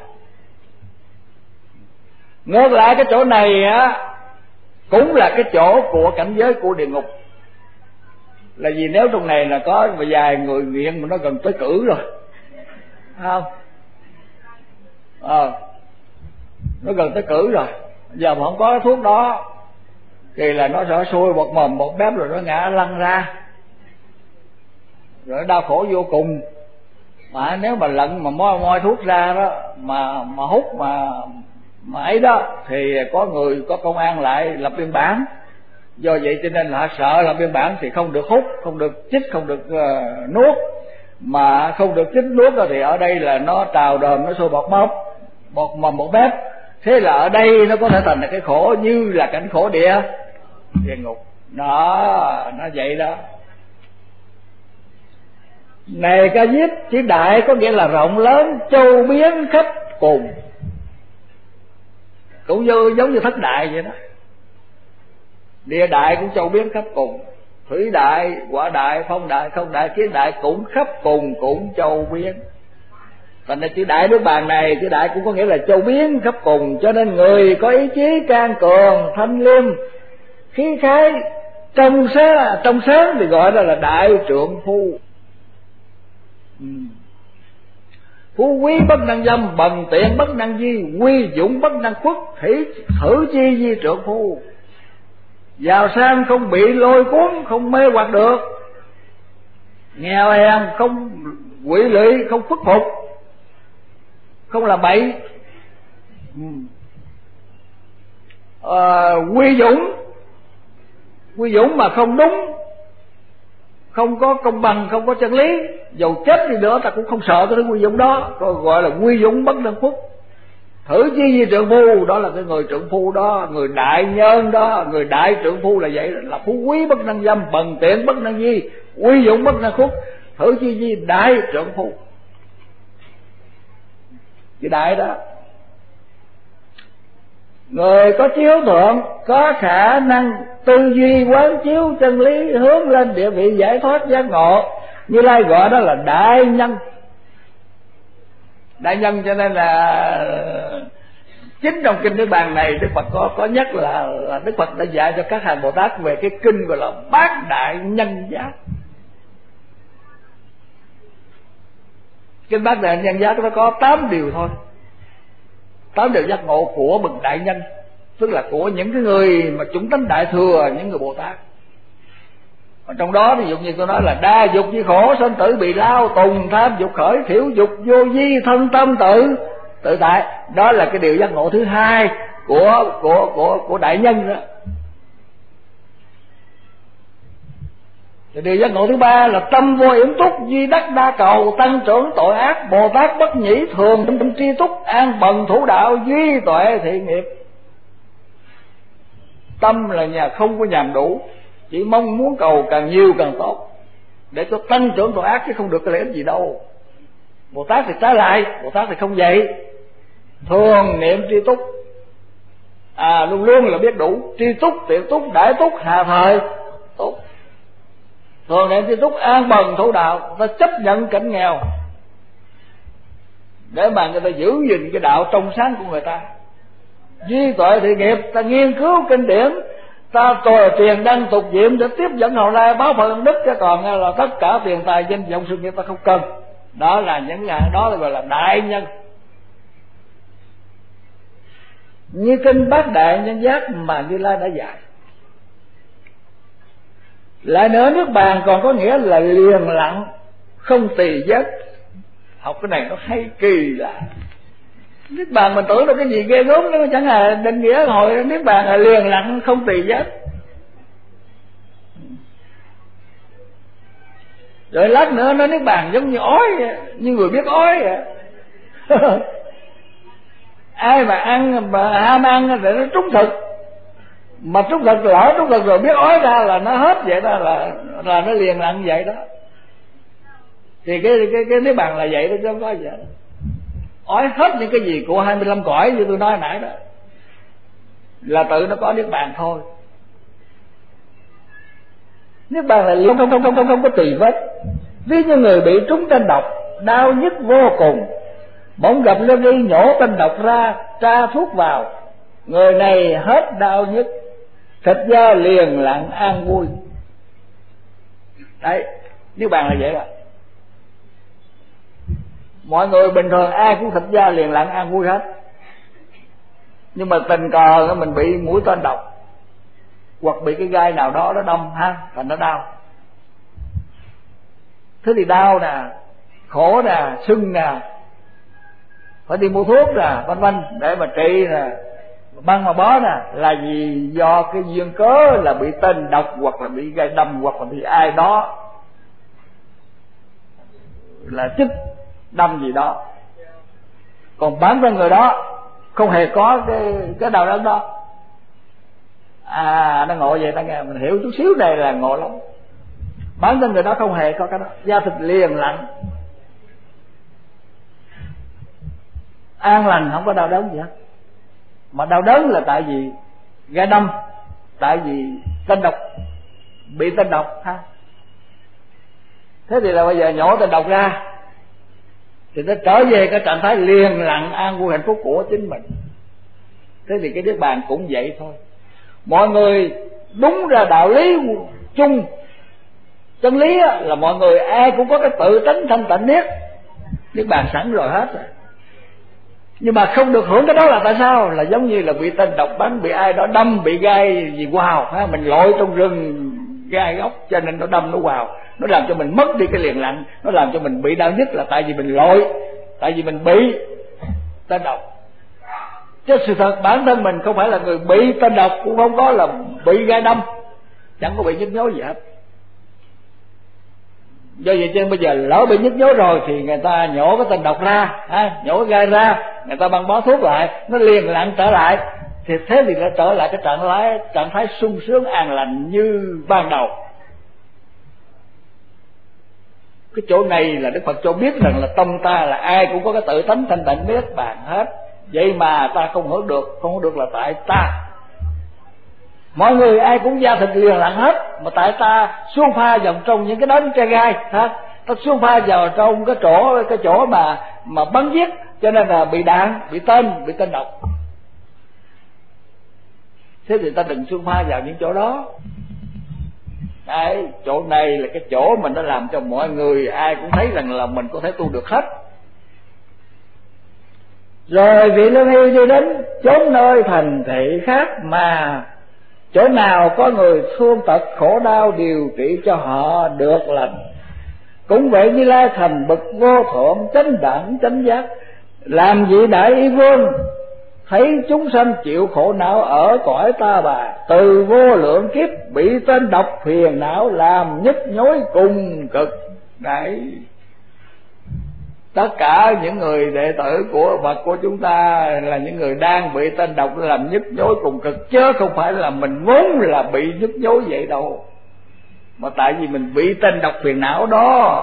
Ngược lại cái chỗ này á cũng là cái chỗ của cảnh giới của địa ngục. Là vì nếu trong này là có vài người nghiện mà nó gần tới cử rồi, không ờ à, nó gần tới cử rồi, giờ mà không có cái thuốc đó thì là nó sẽ sôi bọt mồm bọt bép rồi nó ngã lăn ra, rồi nó đau khổ vô cùng. Mà nếu mà lận mà moi moi thuốc ra đó mà mà hút mà mà ấy đó thì có người có công an lại lập biên bản. Do vậy cho nên là họ sợ lập biên bản thì không được hút, không được chích, không được uh, nuốt. Mà không được chích nuốt rồi thì ở đây là nó trào đờm, nó sôi bọt mốc bọt mồm bọt bép. Thế là ở đây nó có thể thành là cái khổ như là cảnh khổ địa địa ngục. Đó, nó vậy đó. Này Ca Diếp, chữ đại có nghĩa là rộng lớn, châu biến khắp cùng, cũng như giống như thất đại vậy đó. Địa đại cũng châu biến khắp cùng, thủy đại, hỏa đại, phong đại, không đại, kiến đại cũng khắp cùng, cũng châu biến. Thành ra chữ đại nước bàn này, chữ đại cũng có nghĩa là châu biến khắp cùng. Cho nên người có ý chí can cường, thanh liêm, khí khái, trong sáng, trong sáng thì gọi là, là đại trượng phu. Ừ. Phú quý bất năng dâm, bần tiện bất năng di, quy dũng bất năng khuất, thử, thử chi di trượng phu. Giàu sang không bị lôi cuốn, không mê hoặc được, nghèo hèn không quỷ lụy, không khuất phục, không làm bậy. Ừ. À, quy dũng, quy dũng mà không đúng, không có công bằng, không có chân lý, dầu chết đi nữa ta cũng không sợ cái quy dũng đó, rồi gọi là quy dũng bất năng khuất. Thử chi di trượng phu, đó là cái người trượng phu đó, người đại nhân đó, người đại trượng phu là vậy, là phú quý bất năng dâm, bần tiện bất năng di, quy dũng bất năng khuất, thử chi di đại trượng phu. Chữ đại đó. Người có chiếu thượng, có khả năng tư duy quán chiếu chân lý, hướng lên địa vị giải thoát giác ngộ, Như Lai gọi đó là đại nhân. Đại nhân cho nên là chính trong kinh Niết Bàn này Đức Phật có có nhắc là, là Đức Phật đã dạy cho các hàng Bồ Tát về cái kinh gọi là Bát Đại Nhân Giác. Kinh Bát Đại Nhân Giác nó có tám điều thôi, tám điều giác ngộ của bậc đại nhân, tức là của những cái người mà chúng tánh đại thừa, những người Bồ Tát. Ở trong đó ví dụ như tôi nói là đa dục như khổ, sanh tử bị lao, tùng tham dục khởi, thiểu dục vô vi, thân tâm tự tự tại. Đó là cái điều giác ngộ thứ hai của của của của đại nhân đó. Cái điều giác ngộ thứ ba là tâm vô yểm túc, duy đắc đa cầu, tăng trưởng tội ác, Bồ Tát bất nhĩ, thường tâm tri túc, an bần thủ đạo, duy tuệ thiện nghiệp. Tâm là nhà không có nhàm đủ, chỉ mong muốn cầu càng nhiều càng tốt, để cho tăng trưởng tội ác chứ không được cái lợi ích gì đâu. Bồ Tát thì trái lại, Bồ Tát thì không vậy, thường niệm tri túc, à luôn luôn là biết đủ, tri túc, tiện túc, đại túc, hà thời túc. Thường niệm tri túc, an bần thủ đạo, ta chấp nhận cảnh nghèo để mà người ta giữ gìn cái đạo trong sáng của người ta. Duy tuệ thiện nghiệp, ta nghiên cứu kinh điển, ta tồi tiền đăng tục diệm để tiếp dẫn hậu lai báo phần đức, chứ còn là tất cả tiền tài danh vọng sự nghiệp ta không cần. Đó là những nhà đó là gọi là đại nhân. Như kinh Bát Đại Nhân Giác mà Như Lai đã dạy. Lại nữa, Niết Bàn còn có nghĩa là liền lặng, không tỳ giấc. Học cái này nó hay kỳ lạ. Niết Bàn mình tưởng là cái gì ghê gớm, nó chẳng là định nghĩa hồi Niết Bàn là liền lặng không tỳ giấc. Rồi lát nữa nó Niết Bàn giống như ói, như người biết ói vậy. Ai mà ăn mà ham ăn thì nó trúng thực, mà trúng thực lỡ trúng thực rồi biết ói ra là nó hết vậy đó, là là nó liền lặng vậy đó. Thì cái cái cái Niết Bàn là vậy đó, chứ không có vậy. Ói hết những cái gì của hai mươi lăm cõi như tôi nói nãy đó, là tự nó có Niết Bàn thôi. Niết Bàn là không không không không không có tỳ vết. Ví như người bị trúng trên độc, đau nhức vô cùng, bỗng gặp lương y nhổ tên độc ra, tra thuốc vào, người này hết đau nhức, thịt da liền lặng an vui. Đấy, Niết Bàn là vậy đó. Mọi người bình thường ai cũng thịt da liền lặng an vui hết, nhưng mà tình cờ mình bị mũi tên độc hoặc bị cái gai nào đó nó đâm ha, thành nó đau. Thế thì đau nè, khổ nè, sưng nè, phải đi mua thuốc nè, vân vân để mà trị nè, băng mà bó nè, là vì do cái duyên cớ là bị tên độc hoặc là bị gai đâm hoặc là bị ai đó là chích đâm gì đó. Còn bản thân người đó không hề có cái cái đau đớn đó. À, nó ngộ vậy ta nghe, mình hiểu chút xíu này là ngộ lắm. Bản thân người đó không hề có cái đó, da thịt liền lặng, an lành, không có đau đớn gì hết. Mà đau đớn là tại vì gai đâm, tại vì tên độc, bị tên độc ha. Thế thì là bây giờ nhổ tên độc ra thì nó trở về cái trạng thái liền lặng an vui hạnh phúc của chính mình. Thế thì cái Niết Bàn cũng vậy thôi. Mọi người đúng ra đạo lý chung, chân lý là mọi người ai cũng có cái tự tánh thanh tịnh nhất, Niết Bàn sẵn rồi hết rồi. Nhưng mà không được hưởng cái đó là tại sao? Là giống như là bị tên độc bắn, bị ai đó đâm, bị gai gì wow ha, mình lội trong rừng gai gốc cho nên nó đâm nó vào, nó làm cho mình mất đi cái liền lặng, nó làm cho mình bị đau nhất là tại vì mình lội, tại vì mình bị tên độc. Chứ sự thật bản thân mình không phải là người bị tên độc, cũng không có là bị gai đâm, chẳng có bị nhức nhối gì hết. Do vậy cho nên bây giờ lỡ bị nhức nhối rồi thì người ta nhổ cái tên độc ra, ha, nhổ cái gai ra, người ta băng bó thuốc lại, nó liền lặng trở lại, thì thế thì nó trở lại cái trạng thái trạng thái sung sướng an lành như ban đầu. Cái chỗ này là Đức Phật cho biết rằng là tâm ta là ai cũng có cái tự tánh thanh tịnh Niết Bàn hết. Vậy mà ta không hưởng được, không hưởng được là tại ta. Mọi người ai cũng da thịt liền lặng hết, mà tại ta xuông pha vào trong những cái đốm tre gai, ha, ta xuông pha vào trong cái chỗ cái chỗ mà mà bắn giết, cho nên là bị đạn, bị tên, bị tên độc. Thế thì ta đừng xuông pha vào những chỗ đó. Đấy, chỗ này là cái chỗ mình đã làm cho mọi người ai cũng thấy rằng là mình có thể tu được hết. Rồi vị lương y đi đến chốn nơi thành thị khác, mà chỗ nào có người thương tật khổ đau điều trị cho họ được lành. Cũng vậy Như Lai thành bậc vô thượng chánh đẳng chánh giác, làm vị đại y vương, thấy chúng sanh chịu khổ não ở cõi ta bà, từ vô lượng kiếp bị tên độc phiền não làm nhức nhối cùng cực. Đấy, tất cả những người đệ tử của Phật của chúng ta là những người đang bị tên độc làm nhức nhối cùng cực, chứ không phải là mình vốn là bị nhức nhối vậy đâu, mà tại vì mình bị tên độc phiền não đó.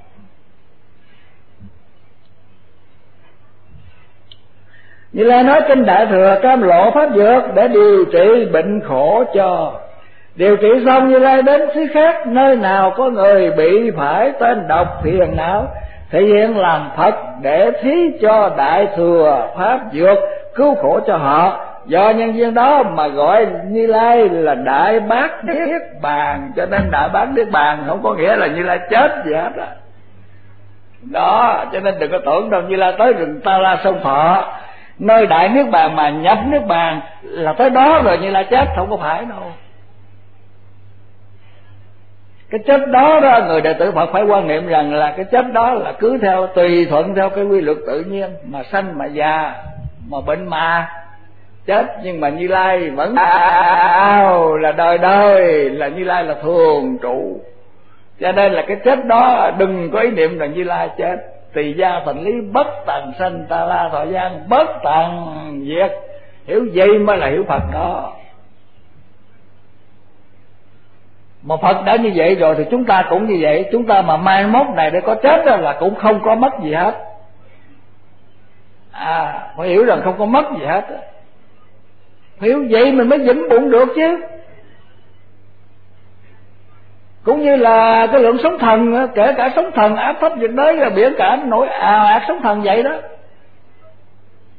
Như là nói trên Đại Thừa cam lộ pháp dược để điều trị bệnh khổ cho. Điều trị xong Như Lai đến xứ khác, nơi nào có người bị phải tên độc phiền não, thể hiện làm Phật để thí cho Đại Thừa pháp dược cứu khổ cho họ. Do nhân viên đó mà gọi Như Lai là Đại Bát Niết Bàn, cho nên Đại Bát Niết Bàn không có nghĩa là Như Lai chết gì hết á. Đó, cho nên đừng có tưởng đâu Như Lai tới rừng Ta La Sông Thọ, nơi Đại Niết Bàn mà nhập Niết Bàn là tới đó rồi Như Lai chết, không có phải đâu. Cái chết đó đó người đệ tử Phật phải quan niệm rằng là cái chết đó là cứ theo tùy thuận theo cái quy luật tự nhiên, mà sanh mà già, mà bệnh mà chết, nhưng mà Như Lai vẫn ao là đời đời, là Như Lai là thường trụ. Cho nên là cái chết đó đừng có ý niệm rằng Như Lai chết. Tỳ gia thành lý bất tận sanh, ta la thọ gian bất tận diệt. Hiểu gì mới là hiểu Phật đó. Mà Phật đã như vậy rồi thì chúng ta cũng như vậy. Chúng ta mà mai mốt này để có chết đó là cũng không có mất gì hết. À, phải hiểu rằng không có mất gì hết. Hiểu vậy mình mới vững bụng được chứ. Cũng như là cái lượng sóng thần, kể cả sóng thần áp thấp nhiệt đới là biển cả nổi ào ạt sóng thần vậy đó.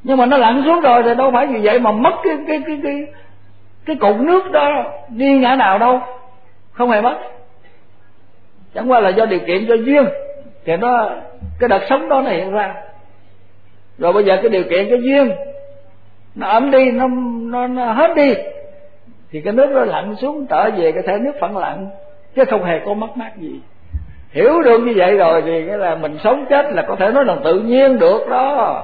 Nhưng mà nó lặn xuống rồi thì đâu phải vì vậy mà mất cái cái cái cái cái cục nước đó đi ngã nào đâu, không hề mất. Chẳng qua là do điều kiện, do duyên thì nó cái đợt sống đó nó hiện ra. Rồi bây giờ cái điều kiện, cái duyên nó ấm đi, nó, nó, nó hết đi, thì cái nước nó lặn xuống trở về cái thể nước phẳng lặng, chứ không hề có mất mát gì. Hiểu được như vậy rồi thì cái là mình sống chết là có thể nói là tự nhiên được đó.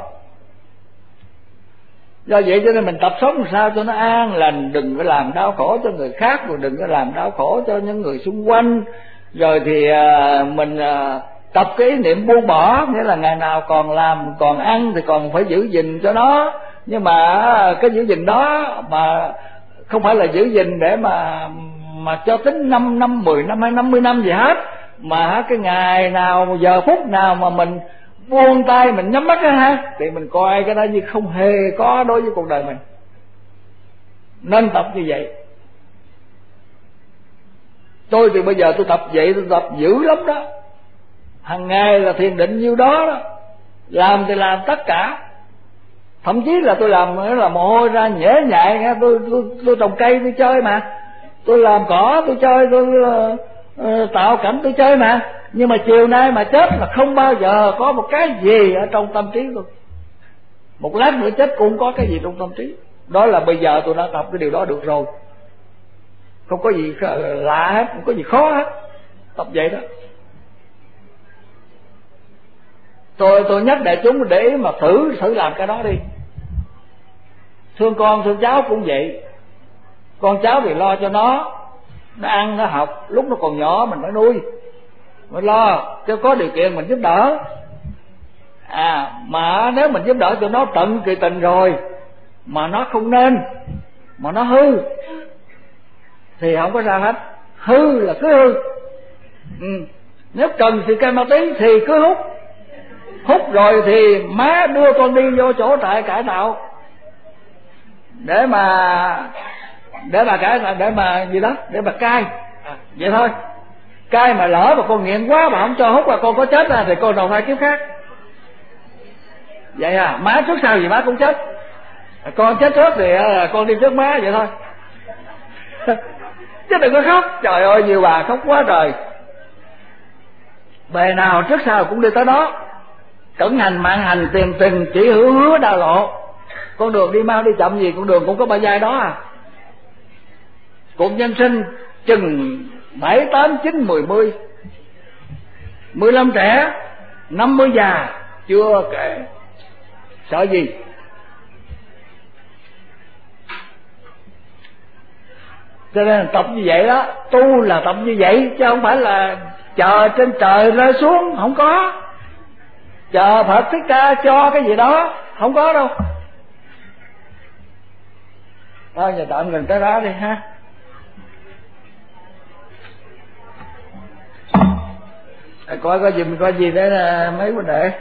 Do vậy cho nên mình tập sống làm sao cho nó an lành, đừng có làm đau khổ cho người khác, rồi đừng có làm đau khổ cho những người xung quanh. Rồi thì à, mình à, tập cái ý niệm buông bỏ, nghĩa là ngày nào còn làm còn ăn thì còn phải giữ gìn cho nó. Nhưng mà cái giữ gìn đó mà không phải là giữ gìn để mà mà cho tính năm năm, mười năm hay năm mươi năm gì hết, mà cái ngày nào, giờ phút nào mà mình buông tay, mình nhắm mắt á ha, thì mình coi cái đó như không hề có đối với cuộc đời mình. Nên tập như vậy. Tôi thì bây giờ tôi tập vậy, tôi tập dữ lắm đó. Hàng ngày là thiền định nhiêu đó đó. Làm thì làm tất cả. Thậm chí là tôi làm là mồ hôi ra nhễ nhại nghe. Tôi, tôi, tôi trồng cây tôi chơi mà. Tôi làm cỏ tôi chơi, tôi uh, tạo cảnh tôi chơi mà. Nhưng mà chiều nay mà chết là không bao giờ có một cái gì ở trong tâm trí tôi. Một lát nữa chết cũng có cái gì trong tâm trí. Đó là bây giờ tôi đã tập cái điều đó được rồi. Không có gì lạ hết, không có gì khó hết. Tập vậy đó. Tôi tôi nhắc đại chúng để ý mà thử thử làm cái đó đi. Thương con thương cháu cũng vậy. Con cháu thì lo cho nó, nó ăn nó học, lúc nó còn nhỏ mình phải nuôi, mình lo cho có điều kiện mình giúp đỡ. À mà nếu mình giúp đỡ cho nó tận kỳ tình rồi mà nó không nên, mà nó hư thì không có sao hết. Hư là cứ hư. Ừ. Nếu cần thì cây ma tí thì cứ hút. Hút rồi thì má đưa con đi vô chỗ trại cải tạo để mà để mà cải tạo, để mà gì đó, để mà cai. À, vậy thôi. Cai mà lỡ mà con nghiện quá mà không cho hút là con có chết ra thì con đầu thai kiếp khác. Vậy à, má trước sau gì má cũng chết. Con chết trước thì con đi trước má vậy thôi. Chứ đừng có khóc. Trời ơi nhiều bà khóc quá trời. Bề nào trước sau cũng đi tới đó. Cẩn hành mạng hành tiền tình chỉ hứa hứa đau lộ. Con đường đi mau đi chậm gì con đường cũng có ba giai đó à. Cuộc nhân sinh chừng bảy, tám, chín, mười, mươi, mười lăm trẻ, năm mươi già, chưa kể. Sợ gì? Cho nên tập như vậy đó. Tu là tập như vậy, chứ không phải là chờ trên trời rơi xuống. Không có. Chờ Phật Thích Ca cho cái gì đó. Không có đâu. Thôi giờ tạm ngừng tới đó đi ha. À, coi coi gì mình coi gì để là mấy vấn đề.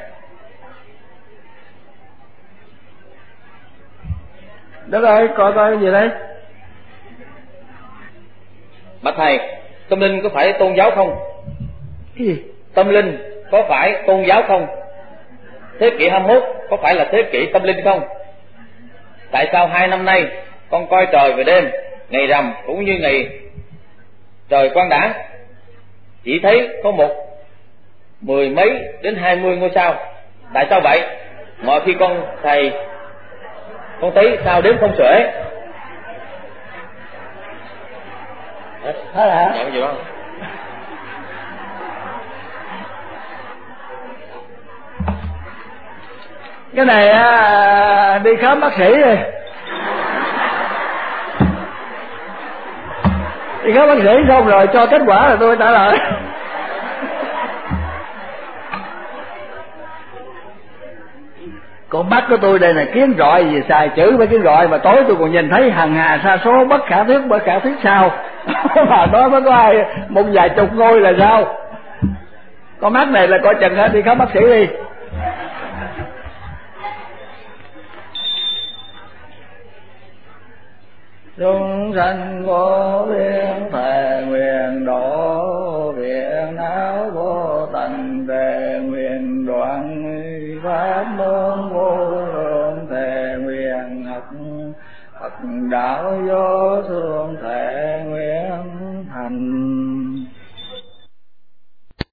Đó rồi, coi coi cái gì đây. Bạch thầy, tâm linh có phải tôn giáo không? Cái gì? Tâm linh có phải tôn giáo không? Thế kỷ hai mươi mốt có phải là thế kỷ tâm linh không? Tại sao hai năm nay con coi trời về đêm, ngày rằm cũng như ngày trời quang đãng, chỉ thấy có một mười mấy đến hai mươi ngôi sao? Tại sao vậy? Mọi khi con thầy con thấy sao đếm không xuể. Hết hả? Dạ, cái gì đó. Cái này à, đi khám bác sĩ rồi. Đi khám bác sĩ xong rồi cho kết quả là tôi trả lời. Con mắt của tôi đây là kiến rọi gì xài chữ với kiến rọi mà tối tôi còn nhìn thấy hằng hà sa số bất khả thuyết bất khả thuyết sao. Mà nói mới có ai một vài chục ngôi là sao? Con mắt này là coi chừng hết, đi khám bác sĩ đi. Chúng sanh vô biên thề nguyện độ, viện não vô tận về nguyện đoạn pháp môn vô lượng thề Phật đạo vô thường thể nguyện